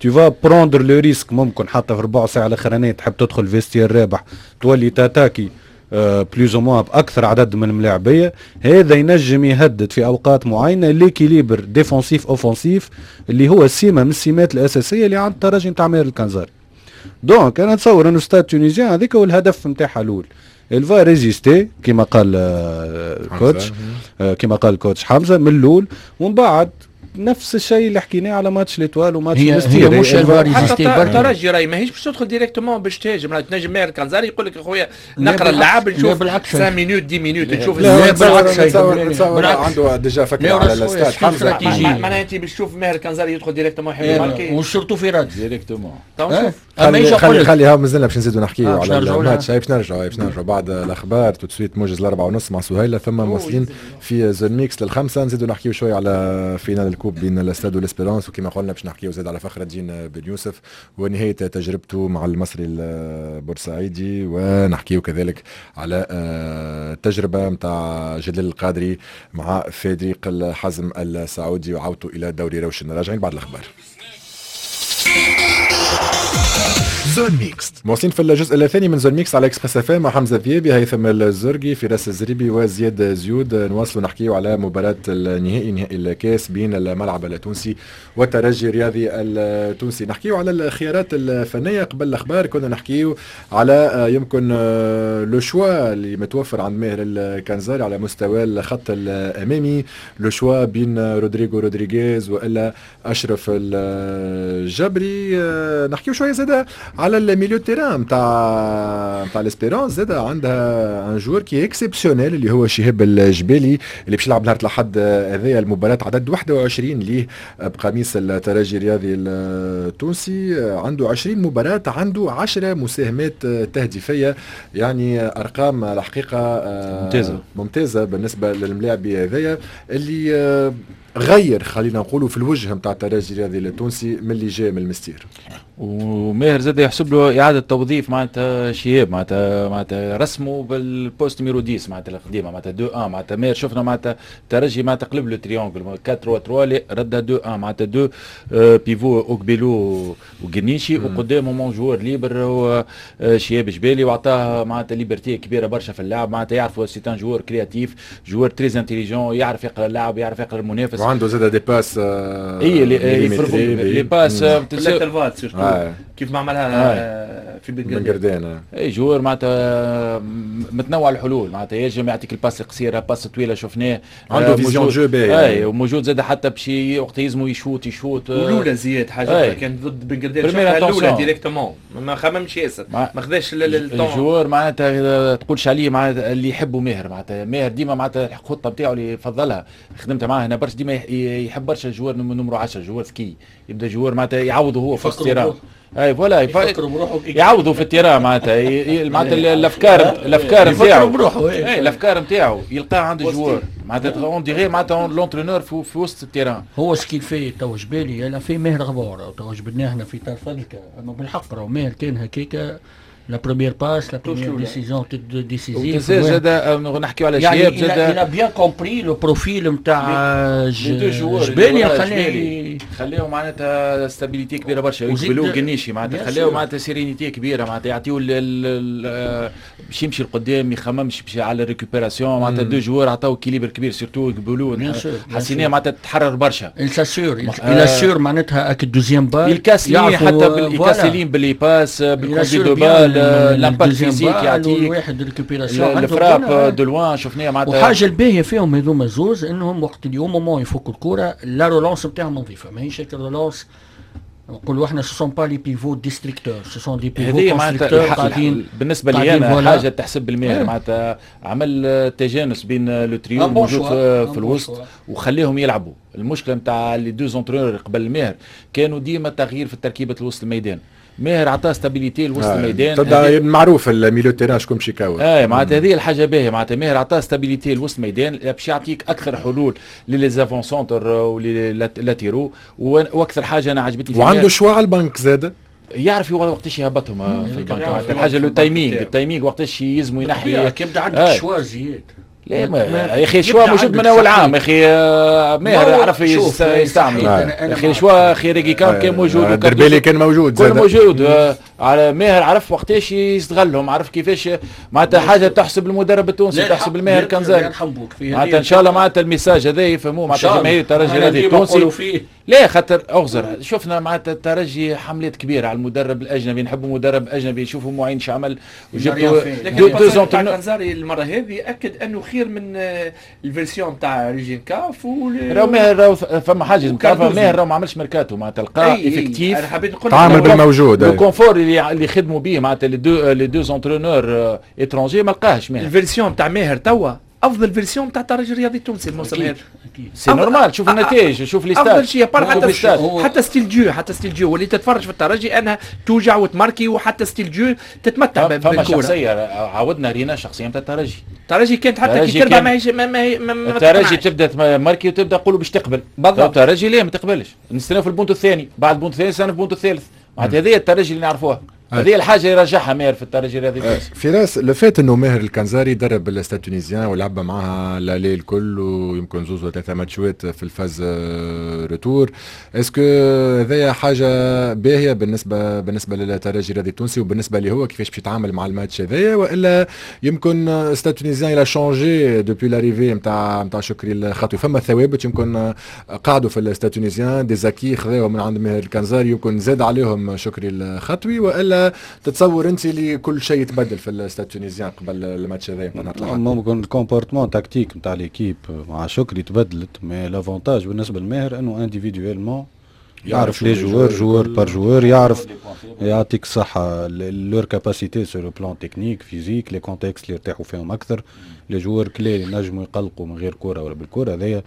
tu vas prendre le risque ممكن حتى في ربع ساعه الاخرانيه تحب تدخل فيستير رابح تولي تاتاكي بلوز او موان باكثر عدد من الملاعبيه. هذا ينجم يهدد في اوقات معينه ليكيليبر ديفونسيف اوفونسيف اللي هو السمه من السمات الاساسيه اللي عند الترجي نتاع ماهر الكنزاري. دونك انا نتصور انه ستاد تونيزيان هذاك هو الهدف نتاعها الاول. الفا ريزيستي كما قال كوتش كما قال كوتش حمزه من الاول، ومن بعد نفس الشيء اللي حكيناه على ماتش ليتوال وماتش مستير. هي مش حتى الترجي راهي ماهيش باش تدخل ديريكتومون باش تهاجم، تنجم ماهر الكنزاري يقول لك اخويا نقرا اللعب نشوف خمسة مينوت عشرة مينوت نشوف بالعكس عنده ديجا فكره على الاستاد حمزه. معناها انت باش تشوف ماهر الكنزاري يدخل ديريكتومون يحب ماركي وشرطوا في راد ديريكتومون. خلي خلي خلي ها مازلنا باش نزيدوا نحكيوا على الماتش. باش نرجعوا باش نرجعوا بعد الاخبار تو سويت موجز الأربعة ونص مع سهيله، ثم موصلين في زون ميكس للخمسه نزيدوا نحكيوا شويه على فينال الكوب بين الاستاد والاسبيرانس، وكما قلنا باش نحكيوا زاد على فخر الدين بن يوسف ونهايه تجربته مع المصري البورسعيدي، ونحكيوا كذلك على التجربه نتاع جلال القادري مع فريق الحزم السعودي وعودته الى دوري روشن. راجعين بعد الاخبار. زون ميكس موصلين في الجزء الثاني من زون ميكس على اكسبريس اف ام مع حمزه ذيابي، هيثم الزرقي، فراس الزريبي وزياد زيود. نواصلوا نحكيوا على مباراه النهائي نهائي الكاس بين الملعب التونسي والترجي الرياضي التونسي. نحكيوا على الخيارات الفنيه. قبل الاخبار كنا نحكيوا على يمكن لو شوا اللي متوفر عند ماهر الكنزاري على مستوى الخط الامامي، لو شوا بين رودريغو رودريغيز والا اشرف الجبري. نحكيوا شويه زاده على الميليو تيران نتاع نتاع الاسبيرونس، زاد عندها ان جور كي اكسبسيونيل اللي هو شهاب الجبالي اللي باش يلعب نهار الاحد هذايا المباراه عدد واحد وعشرين ليه بقميص الترجي الرياضي التونسي. عنده عشرين مباراه، عنده عشرة مساهمات تهديفيه، يعني ارقام الحقيقه ممتازه ممتازه بالنسبه للملاعبي هذايا اللي غير خلينا نقولوا في الوجه نتاع الترجي الرياضي التونسي من اللي جاء من المستير. وماهر زاد يحسب له اعاده توظيف معناتها شهاب معناتها معناتها رسمه بالبوست نيميرو عشرة معناتها القديمه معناتها اثنين واحد معناتها ماهر شفنا معناتها الترجي معناتها قلب له تريونجل أربعة ثلاثة ثلاثة ردها اثنين واحد معناتها دو بيفو اوكبيلو وغنيشي وقدامه مون جوار ليبر هو شهاب جبالي، وعطاه معناتها ليبرتي كبيره برشا في اللعب. معناتها يعرف سي ان جوار كرياتيف، جوار تريز انتيليجون، يعرف يقرا اللعب، يعرف يقرا المنافس، وعنده زاد دي باس اي لي باس كيف ما عملها في بن قردان. اي جوار معناتها متنوع الحلول، معناتها ينجم يعطيك الباس القصيره، باس طويله شفناه، عنده فيزيون جو باهي. اي وموجود زاد حتى بشي وقت يلزمو يشوت يشوت. الاولى زياد حاجه كانت ضد بن قردان الاولى ديريكتومون ما خممش ياسر، ما خذاش الجوار معناتها تقولش عليه معناتها اللي يحبوا ماهر، معناتها ماهر ديما معناتها الخطه نتاعو اللي يفضلها خدمت معاه هنا برشا، ديما يحب برشا الجوار نمرو عشرة، جوار ذكي، يبدا جوار معناتها يعوضه هو في التيران. اي فوالا يعوضوا في التيران معناتها معناتها الافكار الافكار نتاعو اي الافكار نتاعو يلقاها عند الجوار معناتها اون ديغي معناتها لونترينور في, في وسط التيران. هو سكيل في تو جبالي انا في ماهر غبار تو جبناه احنا في طرف هذيك، اما بالحق راهو ماهر كان هكاكا لا بروميير باس لا بروميير ديسيزيون ديسيزيف. زاد نحكيو على شهاب زاد يعني بيان كومبري لو بروفيل نتاع جبالي خليه خليه معناتها ستابيليتي كبيره برشا، يقبلوا قنيشي معناتها خليه معناتها سيرينيتي كبيره، معناتها يعطيو باش يمشي لقدام ما يخممش باش على الريكوبيراسيون، معناتها دو جوار عطاو كيليبر كبير سيرتو يقبلوا حسيناه معناتها تتحرر برشا. الساسور الاسور معناتها اك الدوزيام بال الكاسلين حتى بالكاسلين باللي باس بالكوندي دو بال لامباكت فيزيك يعطيك واحد ريكوبيراسيون الفراب دو لوان شفناها معناتها. وحاجه الباهيه فيهم هذوما زوز انهم وقت اليوم مومون يفكوا الكره لا رولونس نتاعهم نظيفه، ماهيش هيك الرولونس نقولوا احنا سو سون با لي بيفو ديستريكتور، سو سون دي بيفو كونستركتور قاعدين. بالنسبه لي انا حاجه تحسب بالماهر معناتها عمل تجانس بين لو تريو موجود في الوسط وخليهم يلعبوا. المشكله نتاع لي دو زونترونور قبل الماهر كانوا ديما تغيير في تركيبه الوسط الميدان، ماهر عطاه ستابيليتي لوسط آه. الميدان. تبدا معروف الميليو تيران شكون باش يكون. اه معناتها هذه الحاجه باهيه، معناتها ماهر عطاه ستابيليتي لوسط الميدان باش يعطيك اكثر حلول لليزافون سونتر وللاتيرو، واكثر حاجه انا عجبتني فيه وعنده شوا على البنك زاد يعرف وقتاش يهبطهم في البنك. الحاجه لو تايمينغ التايمينغ وقتاش يلزموا ينحي كيبدا عندك شوا زياد لا ما يا اخي شوا موجود من اول عام يا اخي ماهر يعرف يستعمل يا اخي شوا اخي ريكي كان كان موجود الدربيلي كان موجود كل موجود على ماهر عرف وقتاش يستغلهم عرف كيفاش معناتها حاجه تحسب المدرب التونسي تحسب الماهر كنزاري معناتها ان شاء الله معناتها الميساج هذا يفهموه معناتها جماهير الترجي الرياضي التونسي لا خاطر اغزر شفنا معناتها الترجي حملات كبيره على المدرب الاجنبي نحبوا مدرب اجنبي يشوفوا معين ايش عمل وجبتوا دو تاع كنزاري المره هذه اكد انه خير من الفيرسيون تاع ريجين كاف راهو ماهر راهو فما حاجه تعرف ماهر راهو ما عملش ميركاتو معناتها تلقاه افكتيف انا حبيت نقول تعامل بالموجود الكونفور اللي اللي خدموا به معناتها لي دو لي دو انترينور اترونجي ما لقاهش ماهر الفيرسيون تاع ماهر توا افضل فيرسيون تاع الترجي الرياضي التونسي الموسم هذا سي نورمال شوف النتائج شوف لي ستات افضل شيء حتى حتى ستيل جو حتى ستيل جو واللي تتفرج في الترجي انها توجع وتماركي وحتى ستيل جو تتمتع بالكوره فما شخصيه عودنا رينا شخصيه نتاع الترجي الترجي كانت حتى كي تربع ما ما ما, ما الترجي تبدا ماركي وتبدا قولوا باش تقبل بالضبط الترجي ليه ما تقبلش نستناو في البونتو الثاني بعد البونتو الثاني نستناو في البونتو الثالث معناتها هذه الترجي اللي نعرفوها هذه الحاجه اللي يرجعها ماهر في الترجي الرياضي التونسي. فراس لو فات انه ماهر الكنزاري درب الاستاد تونيزيان ولعب معها الليل الكل ويمكن زوز ولا ثلاثه ماتشات في الفاز روتور، اسكو هذايا حاجه باهيه بالنسبه بالنسبه للترجي الرياضي التونسي وبالنسبه لي هو كيفاش باش يتعامل مع الماتش هذايا، والا يمكن استاد تونيزيان الى شونجي دوبي لاريفي نتاع نتاع شكري الخطوي، فما ثوابت يمكن قعدوا في الاستاد تونيزيان ديزاكي خذاو من عند ماهر الكنزاري يمكن زاد عليهم شكري الخطوي، والا تتصور انت اللي كل شيء يتبدل في الاستاد تونيزيان قبل الماتش هذا؟ ممكن الكومبورتمون تكتيك نتاع ليكيب مع شكري تبدلت، مي لافونتاج بالنسبه لماهر انه انديفيدويلمون يعرف لي جوار جوار بار جوار، يعرف يعطيك الصحه لور كاباسيتي سور لو بلان تكنيك فيزيك لي كونتكست اللي يرتاحوا فيهم اكثر، لي جوار كلي اللي نجموا يقلقوا من غير كره ولا بالكره هذايا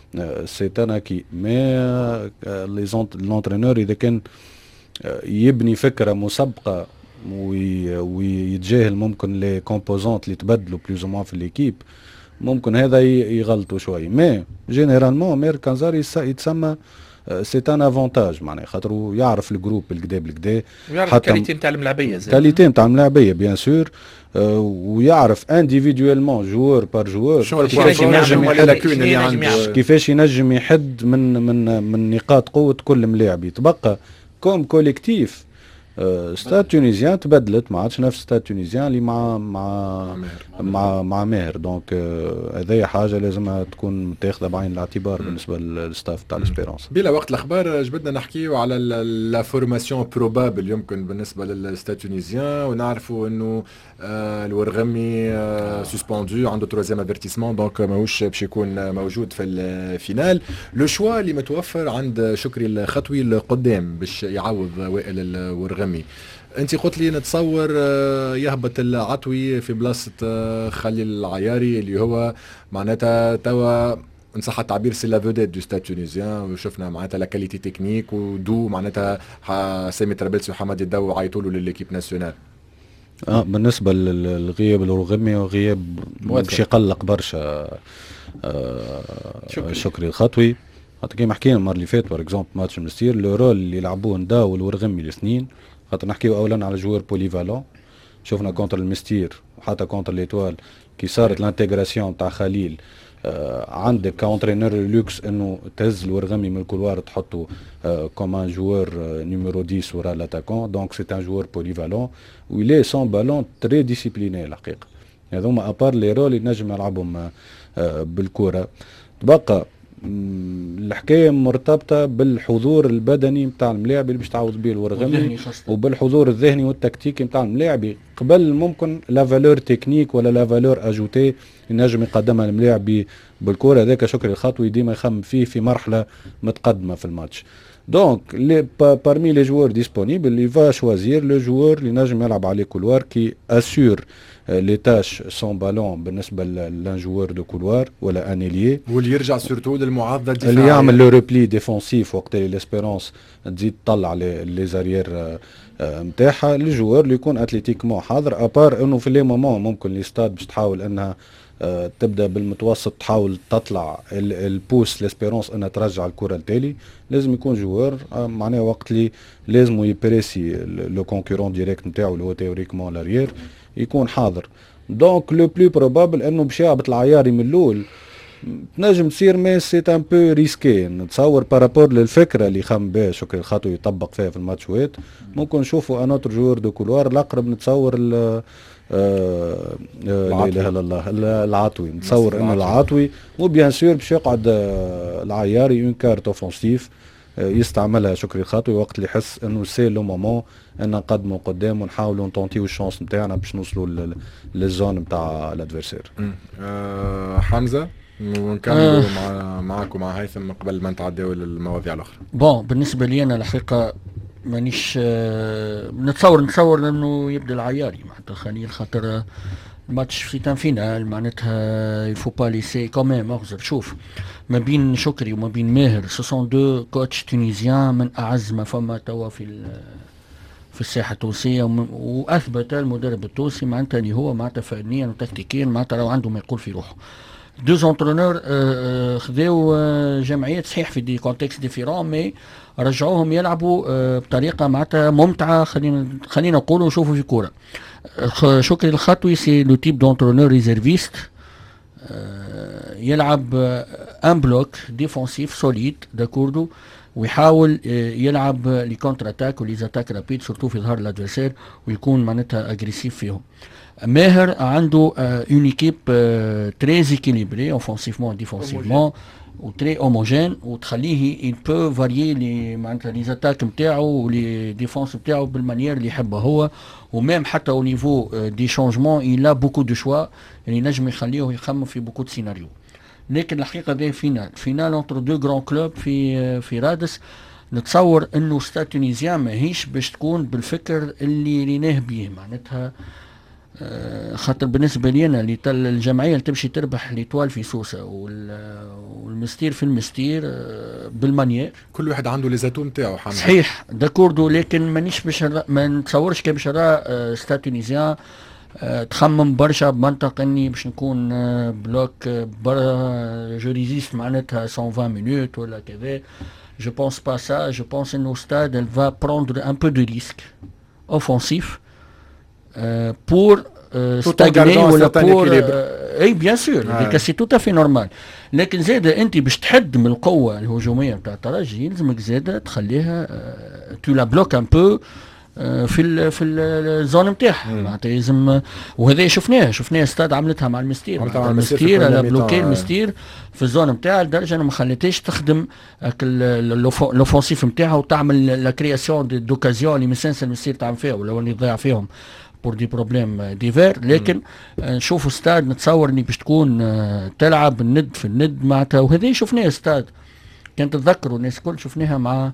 سي انا كي مي لي لونترينور اذا كان يبني فكره مسبقه ويتجاهل ممكن لي كومبوزونت اللي تبدلوا بلوز موان في ليكيب، ممكن هذا يغلطوا شوي، مي جينيرالمون ماهر الكنزاري يتسمى سي ان افونتاج معناها خاطر يعرف الجروب بالكدا بالكدا، ويعرف الكاليتي نتاع الملاعبيه زي الكاليتي نتاع الملاعبيه بيان سور، ويعرف انديفيدويلمون جوار بار جوار كيفاش ينجم يحد من من من نقاط قوه كل ملاعب، يتبقى كوم كوليكتيف ستاد تونيزيان تبدلت ما عادش نفس ستاد تونيزيان اللي مع مع مع مع ماهر، دونك هذه حاجه لازم تكون متاخذه بعين الاعتبار بالنسبه للستاف تاع الاسبيرونس. بلا وقت الاخبار جبدنا نحكيو على لا فورماسيون بروبابل يمكن بالنسبه للستاد تونيزيان، ونعرفوا انه الورغمي سسبوندو عنده تروزيام افيرتيسمون دونك ماهوش باش يكون موجود في الفينال. لو شوا اللي متوفر عند شكري الخطوي القدام باش يعوض وائل الورغمي، انت قلت لي نتصور يهبط العطوي في بلاصه خليل العياري اللي هو معناتها توا ان صح التعبير سي لا فوديت دو ستاد تونيزيان، وشفنا معناتها لا كاليتي تكنيك ودو معناتها سامي ترابلسي وحماد الدو عيطوا له لليكيب ناسيونال. اه بالنسبه للغياب الرغمي وغياب باش يقلق برشا آه شكري. شكري الخطوي خاطر كيما حكينا المره اللي فاتت بار اكزومبل ماتش المستير لو رول اللي لعبوه ندا والورغمي الاثنين، خاطر نحكيو اولا على جوار بوليفالون، شفنا كونتر المستير وحتى كونتر ليتوال كي صارت لانتيغراسيون تاع خليل آه عندك كونترينور لوكس انه تهز الورغمي من الكولوار تحطه آه كوم ان جوار آه نيميرو عشرة ورا لاتاكون، دونك سي ان جوار بوليفالون ويلي سون بالون تري ديسيبليني الحقيقه. هذوما ابار لي رول اللي نجم يلعبهم آه بالكره. تبقى الحكايه مرتبطه بالحضور البدني نتاع الملاعب اللي باش تعوض به الورغمي وبالحضور الذهني والتكتيكي نتاع الملاعب، قبل ممكن لا فالور تكنيك ولا لا فالور اجوتي ينجم يقدمها الملاعب بالكره. هذاك شكري الخطوي ديما يخمم فيه في مرحله متقدمه في الماتش. دونك لي بارمي لي جوار ديسپونيبل اللي فا شوازير لو جوار اللي نجم يلعب عليه كولوار كي اسور لي تاش سون بالون بالنسبه لان جوار دو كولوار ولا ان اليي، واللي يرجع سورتو للمعارضه الدفاعيه اللي يعمل لو ريبلي ديفونسيف وقت اللي ليسبيرونس تزيد تطلع لي زاريير نتاعها، الجوار اللي يكون اتليتيكمون حاضر ابار انه في لي مومون ممكن لي ستاد باش تحاول انها أه تبدا بالمتوسط تحاول تطلع البوس ليسبيرونس انها ترجع الكره التالي، لازم يكون جوار أه معناها وقت اللي لازم يبريسي لو كونكورون ديريكت نتاعو اللي هو تيوريكمون لاريير يكون حاضر. دونك لو بلو بروبابل انه باش يهبط العياري من الاول تنجم تصير، مي سي ان بو ريسكي. نتصور بارابور للفكره اللي خم بها شكري الخطوي يطبق فيها في الماتشوات، ممكن نشوفوا انوتر جوور دو كولوار الاقرب. نتصور ال آه لا اله الا الله العطوي، نتصور انه العطوي وبيان سور باش يقعد آه العياري اون كارت اوفونسيف آه يستعملها شكري الخطوي وقت اللي يحس انه سي لو مومون ان نقدموا قدام ونحاولوا نطونتيو الشانس نتاعنا باش نوصلوا للزون نتاع الادفيرسير. أه حمزه ونكملوا آه. مع معاك ومع هيثم قبل ما نتعداو للمواضيع الاخرى. بون بالنسبه لي انا الحقيقه مانيش آه نتصور نتصور انه يبدا العياري معناتها خليل خاطر الماتش في تان فينال معناتها يفو با ليسي كوميم اغزر. شوف ما بين شكري وما بين ماهر سو دو كوتش تونيزيان من اعز ما فما توا في في الساحه التونسيه، واثبت المدرب التونسي معناتها اللي هو معناتها فنيا وتكتيكيا معناتها لو عنده ما يقول في روحه. دو زونترونور خذاو جمعيات صحيح في دي كونتكست ديفيرون، مي رجعوهم يلعبوا بطريقه معناتها ممتعه. خلينا خلينا نقولوا نشوفوا في كوره. شكري الخطوي سي لو تيب دونترونور ريزيرفيست، يلعب ان بلوك ديفونسيف سوليد داكوردو، ويحاول يلعب لي كونتر اتاك ولي زاتاك رابيد سورتو في ظهر الادفيرسير ويكون معناتها اجريسيف فيهم. ماهر عنده اون ايكيب تري زيكيليبري اوفونسيفمون ديفونسيفمون وتري هوموجين، وتخليه il peut varier لي معناتها لي زاتاك نتاعو ولي ديفونس نتاعو بالمانيير اللي يحبها هو، وميم حتى او نيفو دي شونجمون il a beaucoup de choix يعني نجم يخليه يخمم في beaucoup de سيناريو. لكن الحقيقه ده فينال فينال انتر دو غران كلوب في في رادس. نتصور انه ستاد تونيزيان ماهيش باش تكون بالفكر اللي ريناه بيه معناتها آه خاطر بالنسبه لي انا اللي الجمعيه اللي تمشي تربح ليتوال في سوسه والمستير في المستير آه بالمانيير كل واحد عنده لي زاتو نتاعو صحيح داكوردو. لكن مانيش باش ما نتصورش كي باش نرى آه ستاد تونيزيان أه تخمم برشا بمنطق اني باش نكون أه بلوك أه جو ريزيست معناتها مية وعشرين مينوت ولا كذا. جو بونس با سا، جو بونس انه ستاد elle va prendre un peu de risque offensif euh, pour euh, stagner ولا pour اي بيان سور هذيك سي تو افي نورمال. لكن زاد انت باش تحد من القوه الهجوميه نتاع الترجي يلزمك زاد تخليها تو لا بلوك ان بو في ال في الزون نتاعها معناتها لازم. وهذا شفناه شفناه استاد عملتها مع المستير المستير على بلوكي المستير في الزون نتاعها لدرجه انه ما خليتهاش تخدم الاوفونسيف نتاعها وتعمل لا كرياسيون دوكازيون اللي مسنسه المستير تعمل فيها ولا اللي تضيع فيهم بور دي بروبليم ديفير. لكن نشوفوا استاد نتصور اني باش تكون تلعب الند في الند معناتها. وهذا شفناه استاد كان تتذكروا الناس الكل شفناها مع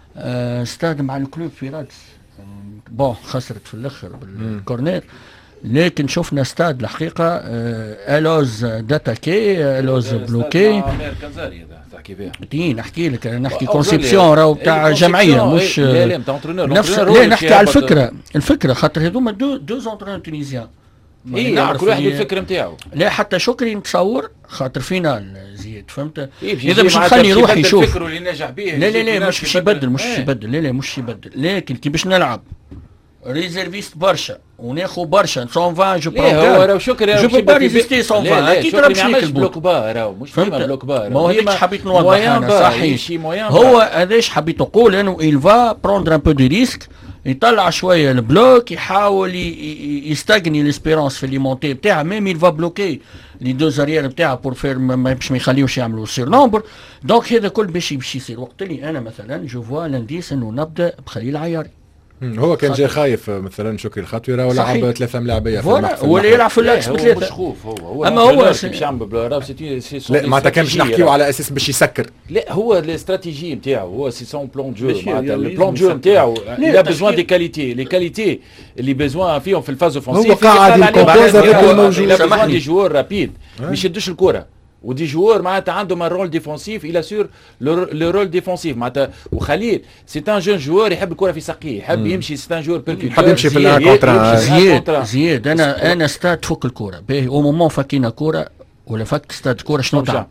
استاد مع الكلوب في رادس بون خسرت في الاخر بالكورنير. لكن شفنا استاد الحقيقه آه الوز داتاكي الوز بلوكي تحكي فيها دي نحكي لك انا نحكي كونسيبسيون راهو بتاع جمعيه مش نفس. لا نحكي على الفكره الفكره خاطر هذوما دو دو زونترونور تونيزيان اي كل واحد الفكره نتاعو. لا حتى شكري نتصور خاطر فينال زيد فهمت اذا باش نخلي روحي يشوف الفكر اللي نجح به. لا لا لا مش باش يبدل مش باش يبدل لا لا مش يبدل. لكن كي باش نلعب ريزيرفيست برشا وناخذ برشا مية وعشرين جو بروغرام هو راهو شكري جو با ريزيستي مية وعشرين اكيد راه باش ياكل بلوك با راهو مش ديما بلوك با. ما هو هذاك حبيت نوضح انا صحيح هو هذاش حبيت نقول انه il va prendre un peu de risque يطلع شويه البلوك يحاول يستغني ليسبيرونس في لي مونتي بتاعها ميم يل فا بلوكي لي دو زاريير بتاعها بور فير باش ما يخليوش يعملوا سير نومبر. دونك هذا كل باش باش يصير. وقت اللي انا مثلا جو فوا لانديس انه نبدا بخليل عياري هو كان جاي خايف مثلا شكري الخطوي راه لعب ثلاثه ملاعبيه في المحفل هو اللي يلعب في اللاكس بثلاثه مش خوف هو, هو اما هو باش يعمل بلا سي لا معناتها كان باش نحكيو على اساس باش يسكر. لا هو الاستراتيجي نتاعو هو سي سون بلان جو معناتها البلان جو نتاعو لا بيزوان دي كاليتي لي كاليتي اللي بيزوان فيهم في الفاز اوفنسيف. هو قاعد يكومبوزا موجود بيزوان دي جوار رابيد ما يشدوش الكره ودي جوار معناتها عندهم الرول ديفونسيف الى سور لو رول ديفونسيف معناتها. وخليل سي ان جون جوار يحب الكره في ساقيه يحب يمشي سي ان جوار بيركوتور يحب يمشي في الكونترا. زياد زياد انا انا ستاد تفك الكره باهي او مومون فكينا كره ولا فكت ستاد كره شنو تعمل؟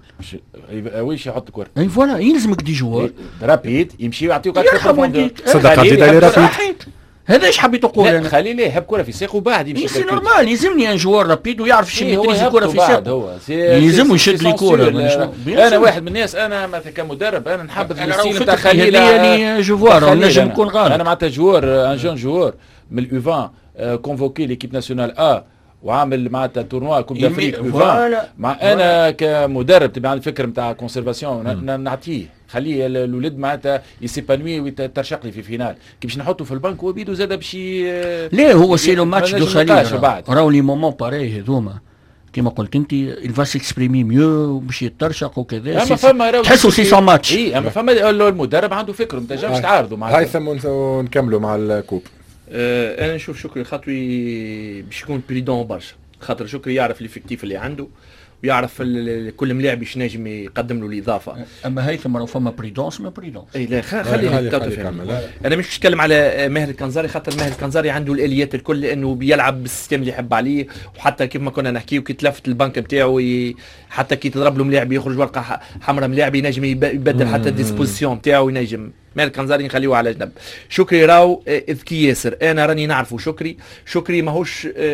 ويش يحط الكره اي فوالا يلزمك دي جوار رابيد يمشي ويعطيوك يرحم والديك صدق عديد عليه رابيد هذا ايش حبيت اقول لا انا؟ خليه ليه يحب كره في ساقه وبعد يمشي. سي نورمال، يلزمني ان جوار رابيد ويعرف شنو يدري كره في ساقه. هو يلزمه يشد لي كره. انا واحد من الناس، انا مثلا كمدرب انا نحبذ الستيل نتاع خليل. هذه جوار نجم نكون غلط. انا معناتها جوار ان جون جوار من الاوفان كونفوكي ليكيب ناسيونال ا وعامل معناتها تورنوا كوب دافريك اوفان. مع انا كمدرب تبع الفكر نتاع كونسيرفاسيون نعطيه خليه الولد معناتها يسيبانوي ويترشق لي في فينال كي باش نحطه في البنك وبيدو زاد باش ليه هو سي لو ماتش دو خليل. راهو لي مومون باري هذوما كيما قلت انت الفا سيكسبريمي ميو باش يترشق وكذا. اما فما تحسوا سي سون ماتش. اي اما فما المدرب عنده فكر ما تنجمش تعارضوا مع هيثم ونكملوا مع الكوب. أه انا نشوف شكري الخطوي باش يكون بريدون برشا، خاطر شكري يعرف الافكتيف اللي عنده ويعرف كل ملاعب باش نجم يقدم له الاضافه. اما هيثم راه فما بريدونس ما بريدونس. اي لا خليه يكمل. انا مش نتكلم على ماهر الكنزاري، خاطر ماهر الكنزاري عنده الاليات الكل لانه بيلعب بالسيستم اللي يحب عليه، وحتى كيف ما كنا نحكيو كي تلفت البنك نتاعو حتى كي تضرب له ملاعب يخرج ورقه حمراء ملاعب ينجم يبدل حتى الديسبوزيسيون نتاعو ينجم. ماهر الكنزاري نخليه على جنب. شكري راو اذكي ياسر، انا راني نعرفه شكري. شكري ماهوش من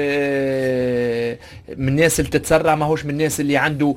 الناس اللي تتسرع، ماهوش من الناس اللي عنده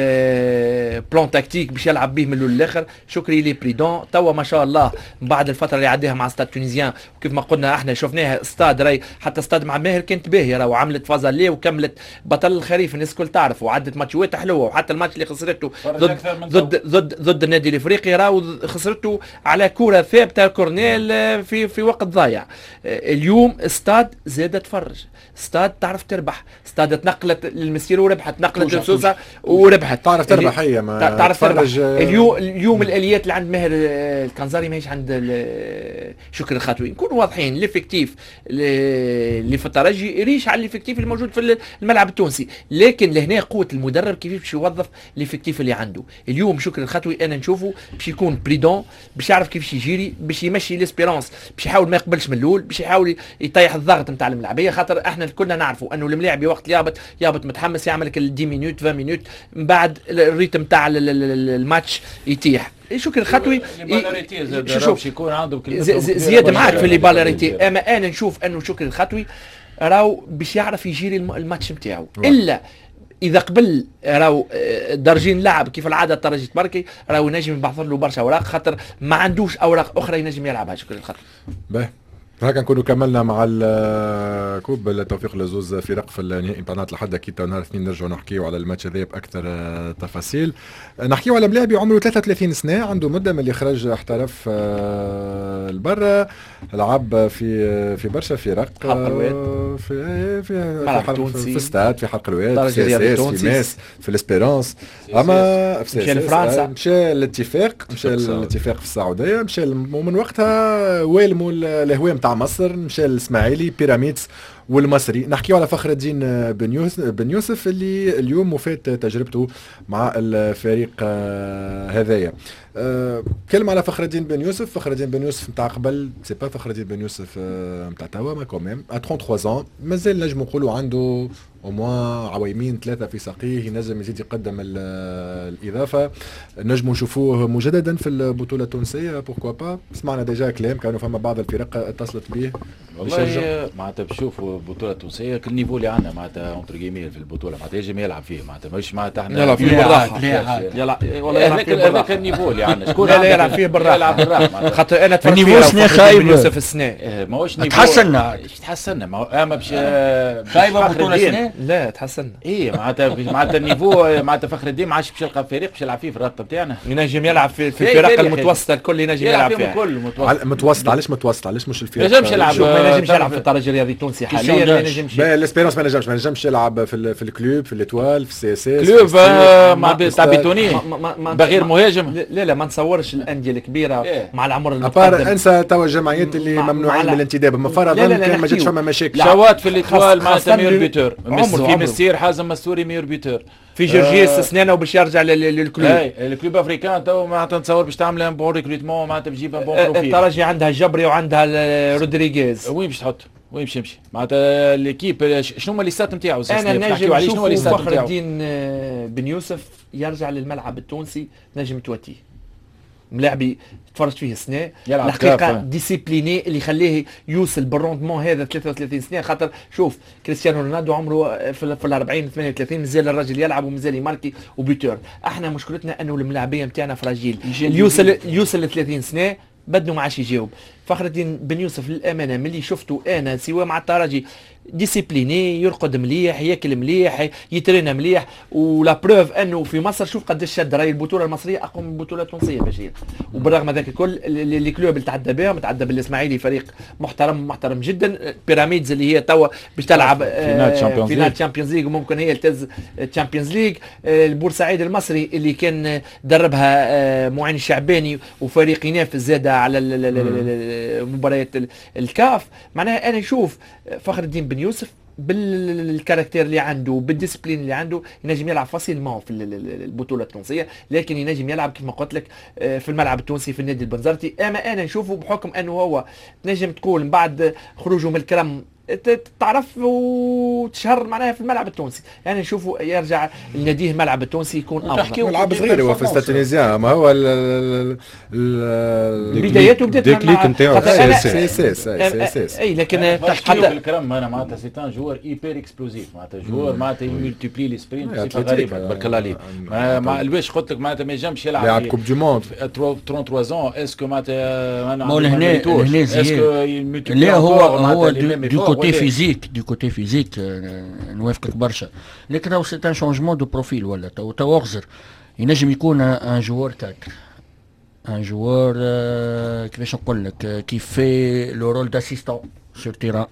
بلان تكتيك باش يلعب به من الاول للاخر. شكري لي بريدون توا ما شاء الله بعد الفتره اللي عداها مع ستاد تونيزيان، وكيف ما قلنا احنا شفناها استاد راي حتى استاد مع ماهر كانت باهيه راهو عملت فازاليه وكملت بطل الخريف الناس الكل تعرف، وعدت ماتشات حلوه، وحتى الماتش اللي خسرته ضد ضد ضد ضد النادي الافريقي راهو خسرته على كره ثابته كورنيل في في وقت ضايع. اليوم استاد زاد تفرج، استاد تعرف تربح، استاد تنقلت للمسير وربحت، نقلت لسوسه وربحت، تعرف تربح هي ما تعرف تربح. اليوم اليوم الاليات اللي عند ماهر الكنزاري ماهيش عند شكري الخطوي. نكونوا واضحين، الافكتيف اللي في الترجي يريش على الافكتيف الموجود في الملعب التونسي، لكن لهنا قوه المدرب كيف باش يوظف الافكتيف اللي عنده. اليوم شكري الخطوي انا نشوفه باش يكون بريدون، باش يعرف كيفاش يجيري، باش يمشي ليسبيرونس، باش يحاول ما يقبلش من الاول، باش يحاول يطيح الضغط نتاع الملاعبيه، خاطر احنا كلنا نعرفوا انه الملاعب وقت يابط يابط متحمس يعمل لك عشرة مينوت عشرين مينوت من بعد الريتم تاع الماتش يتيح. شكري الخطوي شوف يكون عنده زياده معاك في لي بالاريتي، اما انا نشوف انه شكري الخطوي راهو باش يعرف يجيري الماتش نتاعو، الا اذا قبل راهو درجين لعب كيف العاده الترجي تبركي راهو نجم يبعث له برشا اوراق، خاطر ما عندوش اوراق اخرى ينجم يلعبها شكري الخطوي. باهي هكا نكونوا كملنا مع الكوب. التوفيق لزوز فرق في النهائي نتاع الحد اكيد نهار الاثنين نرجعوا نحكيوا على الماتش هذا باكثر تفاصيل. نحكيوا على ملاعبي عمره ثلاثة وثلاثين سنه، عنده مده من اللي خرج احترف لبرا، لعب في في برشا فرق في في في في, في استاد في حلق الواد في سياسيس في ماس في الاسبيرونس، اما مشى لفرنسا، مشى الاتفاق مشى الاتفاق في السعوديه، مشى ومن وقتها والموا الهوام تاع مصر، مشى الاسماعيلي بيراميدز والمصري. نحكيو على فخر الدين بن يوسف, بن يوسف اللي اليوم وفات تجربته مع الفريق هذايا. أه كلمة على فخر الدين بن يوسف. فخر الدين بن يوسف نتاع قبل سي با فخر الدين بن يوسف نتاع توا، ما كوميم ا ثلاثة وثلاثين ans مازال نجم نقولوا عنده او موان عويمين ثلاثه في ساقيه، ينجم يزيد يقدم الاضافه. نجموا نشوفوه مجددا في البطوله التونسيه بوركوا با. سمعنا ديجا كلام كانوا فما بعض الفرق اتصلت به والله معناتها بشوفوا البطوله التونسيه كل نيفو اللي عندنا معناتها اونتر جيمي في البطوله معناتها يجم يلعب فيه معناتها مش معناتها احنا يلعب فيه بالراحه يلعب والله يلعب فيه بالراحه. هذاك النيفو اللي عندنا شكون لا يلعب فيه بالراحه يلعب بالراحه، خاطر انا تفرجت النيفو سنه خايب يوسف السنه ماهوش نيفو تحسنا تحسنا ما اما باش خايبه بطوله سنه لا تحسنا ايه معناتها معناتها النيفو معناتها فخر الدين ما عادش باش يلقى فريق باش يلعب فيه في الرابطه بتاعنا، ينجم يلعب في في الفرق المتوسطه الكل ينجم يلعب فيها الكل متوسط. متوسط علاش متوسط علاش مش الفريق؟ ما ينجمش يلعب ما ينجمش يلعب في الترجي الرياضي التونسي حاليا، ما ينجمش الاسبيرونس ما ينجمش ما ينجمش يلعب في في الكلوب في الاتوال في السي اس اس كلوب مع تاع بيتوني بغير مهاجم. لا لا ما نتصورش الانديه الكبيره مع العمر المتقدم. انسى توا الجمعيات اللي ممنوعين من الانتداب، ما فرض كان ما جاتش فما مشاكل. شوات في الاتوال معناتها ميور بيتور، في مسير حازم مستوري ميور بيتور، في جورجيس سنانه وباش يرجع للكلوب. اي الكلوب افريكان تو معناتها نتصور باش تعمل ان بون ريكروتمون معناتها باش تجيب ان بون بروفيل. الترجي عندها جبري وعندها رودريغيز، وين باش تحط؟ وين باش يمشي؟ معناتها ليكيب شنو هما الليستات نتاعو؟ انا نجم نشوف فخر الدين بن يوسف يرجع للملعب التونسي، نجم توتيه ملاعبي تفرجت فيه سنه يلعب الحقيقه كافة. ديسيبليني اللي يخليه يوصل بالروندمون هذا ثلاثة وثلاثين سنه. خاطر شوف كريستيانو رونالدو عمره في ال أربعين ثمانية وثلاثين مازال الراجل يلعب ومازال يماركي وبيتور. احنا مشكلتنا انه الملاعبيه نتاعنا فراجيل، يوصل يوصل ل ثلاثين سنه بدو ما عادش يجاوب. فخر الدين بن يوسف للامانه ملي شفته انا سواء مع الترجي ديسيبليني، يرقد مليح، ياكل مليح، يترينا مليح، ولا بروف انه في مصر شوف قداش شد راهي البطوله المصريه اقوى من البطوله التونسيه بشير. وبالرغم هذاك الكل اللي كلوب اللي تعدى بهم تعدى بالاسماعيلي فريق محترم محترم جدا. بيراميدز اللي هي توا باش تلعب فينال تشامبيونز ليج وممكن هي تلتز تشامبيونز ليج. البورسعيد المصري اللي كان دربها معين الشعباني وفريق ينافس زاد على مباريات الكاف. معناها انا نشوف فخر الدين بن يوسف بالكاركتير اللي عنده بالديسبلين اللي عنده ينجم يلعب فاسيلمون في البطوله التونسيه، لكن ينجم يلعب كما قلت لك في الملعب التونسي في النادي البنزرتي. اما انا نشوفه بحكم انه هو نجم تقول من بعد خروجه من الكرم تعرف وتشهر معناها في الملعب التونسي، يعني نشوفوا يرجع لناديه الملعب التونسي يكون افضل. ملعب صغير هو في ستاد تونيزيان، ما هو بداياته بدات الديكليك نتاعو سي سي سي سي اي لكن حتى في الكرم انا معناتها سي ان جوار ايبر اكسبلوزيف، معناتها جوار معناتها يمولتيبلي لي سبرينت بصفه غريبه تبارك الله عليه. مع الواش قلت لك معناتها ما ينجمش يلعب يلعب كوب دو موند ثلاثة وثلاثين ans. اسكو معناتها ما هنا هنا اسكو لا هو هو دو كوتي فيزيك دو كوتي فيزيك نوافقك برشا، لكن راهو سي ان شونجمون دو بروفيل ولا تو تو اغزر ينجم يكون ان جوار تاك ان جوار كيفاش نقول لك كي في لو رول داسيستون سور تيران.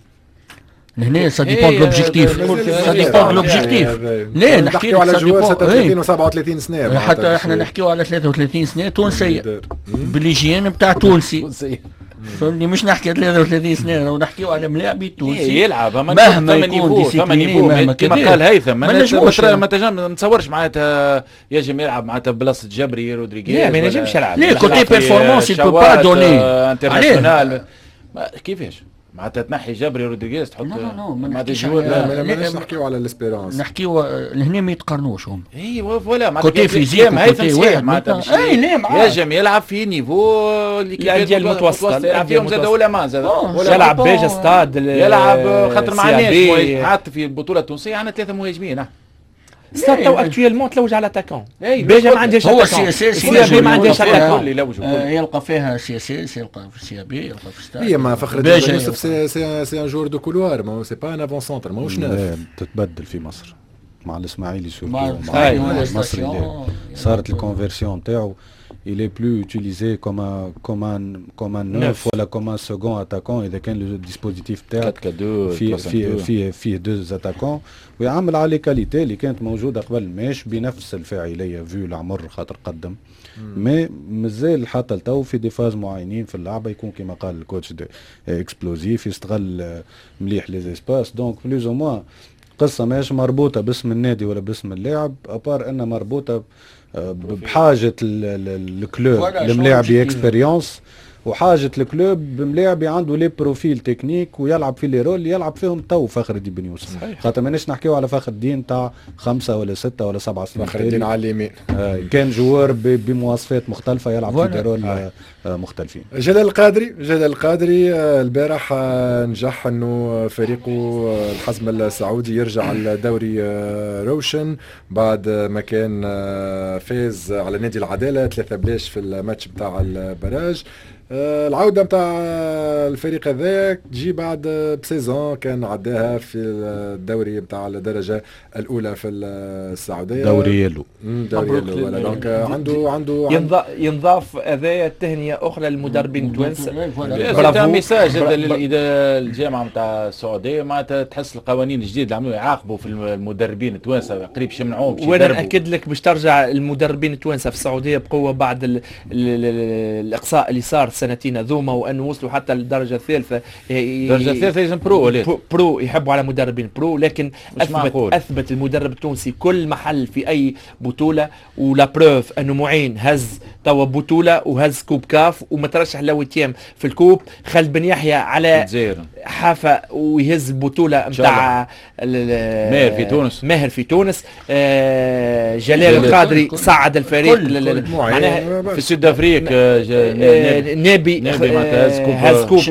هنا سا ديبون دو لوبجيكتيف سا ديبون دو لوبجيكتيف. لا نحكيو على جوار ستة وثلاثين وسبعة وثلاثين سنه، حتى احنا نحكيو على ثلاثة وثلاثين سنه تونسيه بالهيجين نتاع تونسي فهمني، مش نحكي ثلاثة وثلاثين سنه ونحكيو على ملاعبي تونسي يلعب مهما يكون ديسيبليني كما قال هيثم ما نجمش ما نتصورش معناتها ينجم يلعب معناتها بلاصه جبري رودريغيز. لا ما ينجمش يلعب لا كوتي بيرفورمانس يبو با دوني انترناسيونال كيفاش معناتها تنحي جبري رودريغيز تحط لا ما نحكيش ماناش نحكيو على الاسبيرونس، نحكيو لهنا ما يتقارنوش هم. اي فوالا معناتها كوتي فيزيك كوتي واحد معناتها اي لا معاه ينجم يلعب في نيفو اللي كيف المتوسط يلعب فيهم زاد ولا ما زاد يلعب بيجا ستاد يلعب خاطر ما عندناش حتى في البطوله التونسيه عندنا ثلاثه مهاجمين. ستاد تو اكتويلمون تلوج على تاكون بيجا ما عندهاش هو سي اس اس سي ما عندهاش اتاكون يلقى فيها سي اس اس يلقى في سي بي يلقى في ستاد. هي ما فخر الدين بن يوسف سي سي سي ان جور دو كولوار، ما سي با ان افون سونتر ماهوش ناف. تتبدل في مصر مع الاسماعيلي سورتو مع مع المصري صارت الكونفيرسيون نتاعو il est plus utilisé comme un comme un comme un neuf ولا comme un second attaquant اذا كان لو ديسبوزيتيف تاعك في في في فيه دوز اتاكون، ويعمل على كاليتي اللي كانت موجوده قبل ماش بنفس الفاعليه فيو العمر خاطر قدم. مي مازال حتى لتو في دي فاز معينين في اللعبه يكون كما قال الكوتش اكسبلوزيف يستغل مليح لي زيسباس. دونك بلوز او موان قصه ماهيش مربوطه باسم النادي ولا باسم اللاعب، ابار انها مربوطه بحاجه الكلوب الملاعبي اكسبيريونس وحاجه الكلوب بملاعبي عنده لي بروفيل تكنيك ويلعب في لي رول يلعب فيهم تو فخر الدين بن يوسف. خاطر ماناش نحكيو على فخر الدين تاع خمسه ولا سته ولا سبعه سنين. فخر الدين على اليمين آه كان جوار بمواصفات مختلفه يلعب في لي رول آه مختلفين. جلال القادري جلال القادري آه البارح آه نجح انه فريقه آه الحزم السعودي يرجع لدوري آه روشن بعد ما كان آه فاز على نادي العداله ثلاثة بلاش في الماتش بتاع البراج. آه العودة متاع الفريق هذاك تجي بعد بسيزون كان عداها في الدوري متاع الدرجة الأولى في السعودية دوري يلو دوري يلو ولا دونك عنده عنده ينضاف هذايا تهنئة أخرى للمدربين التوانسة. برافو ميساج الجامعة متاع السعودية معناتها تحس القوانين الجديدة اللي عملوا يعاقبوا في المدربين التوانسة قريب يمنعوهم. وأنا نأكد لك باش ترجع المدربين التوانسة في السعودية بقوة بعد الإقصاء اللي صار السنتين هذوما وأن وصلوا حتى للدرجة الثالثة. الدرجة الثالثة لازم برو وليت. برو يحبوا على مدربين برو، لكن أثبت, معقول. أثبت المدرب التونسي كل محل في أي بطولة، ولا بروف أنه معين هز توا بطولة وهز كوب كاف ومترشح لويتيام في الكوب. خالد بن يحيى على حافة ويهز البطولة متاع ماهر في تونس. ماهر في تونس. آه جلال القادري صعد الفريق معناها في السود افريق. نبي هز كوب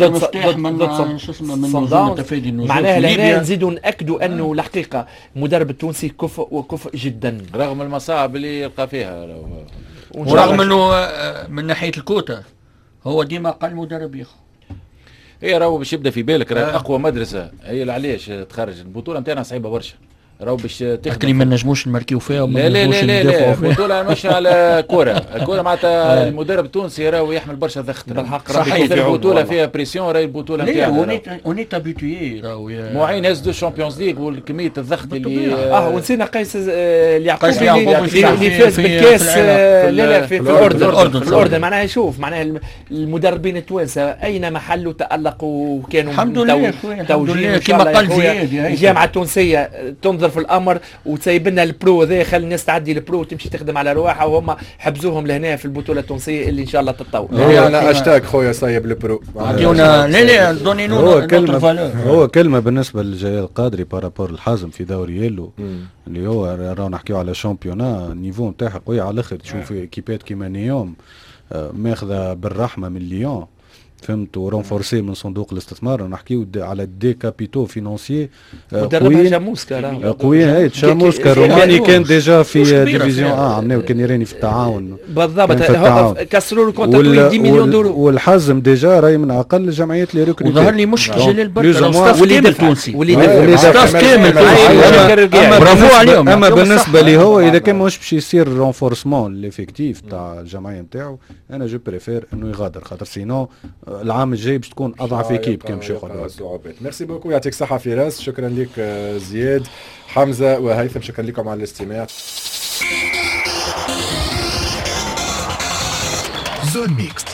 معناها لهنا نزيدوا نأكدوا أنه الحقيقة المدرب التونسي كفء وكفء جدا رغم المصاعب اللي يلقى فيها، ورغم أنه من ناحية الكوتا هو ديما قال مدرب يخو. هي راهو باش يبدا في بالك راه اقوى مدرسه هي اللي علاش تخرج البطوله نتاعنا صعيبه برشا، راهو باش تخدم ما نجموش نماركيو فيها وما لا لا لا لا, لا. البطوله مش على كره الكره معناتها المدرب التونسي راهو يحمل برشا ضغط بالحق. صحيح البطوله فيها بريسيون، راهي البطوله نتاعنا اونيت ابيتوي راهو معين هز دو شامبيونز ليغ والكميه الضغط اللي اه ونسينا قيس اليعقوبي اللي فاز بالكاس. لا لا في الاردن في الاردن معناها شوف معناها المدربين التوانسه اين محلوا تالقوا وكانوا الحمد لله توجيه كما قال زياد. الجامعه التونسيه تنظر في الامر وتسيب لنا البرو ذا، خلي الناس تعدي البرو وتمشي تخدم على رواحها، وهم حبزوهم لهنا في البطوله التونسيه اللي ان شاء الله تتطور. انا اشتاق خويا صايب البرو. اعطيونا لا لا دوني هو كلمه هو كلمه بالنسبه للجلال القادري بارابور الحازم في دوري يلو اللي هو راهو نحكيو على شامبيونا النيفو نتاعها قوي على الاخر. تشوف ايكيبات كيما نيوم ماخذه بالرحمه من ليون فهمت ورونفورسي من صندوق الاستثمار. نحكيو على دي كابيتو فينانسيي مدربها جاموسكا راه قوي. هاي شاموسكا الروماني كان ديجا في ديفيزيون اه عملناو كان يراني في التعاون بالضبط. كسروا له كونتاكت عشرة مليون دولار والحزم ديجا راهي من اقل الجمعيات اللي ريكروتي. وظهر لي مش جلال بركه واللي التونسي واللي ستاف كامل برافو عليهم. اما بالنسبه لي هو اذا كان مش باش يصير رونفورسمون ليفيكتيف تاع الجمعيه نتاعو انا جو بريفير انه يغادر، خاطر سينو العام الجاي باش تكون اضعف ايكيب كما مشاو صعوبات. ميرسي بوكو يعطيك الصحه فراس. شكرا لك زياد حمزه وهيثم، شكرا لكم على الاستماع. زون ميكس.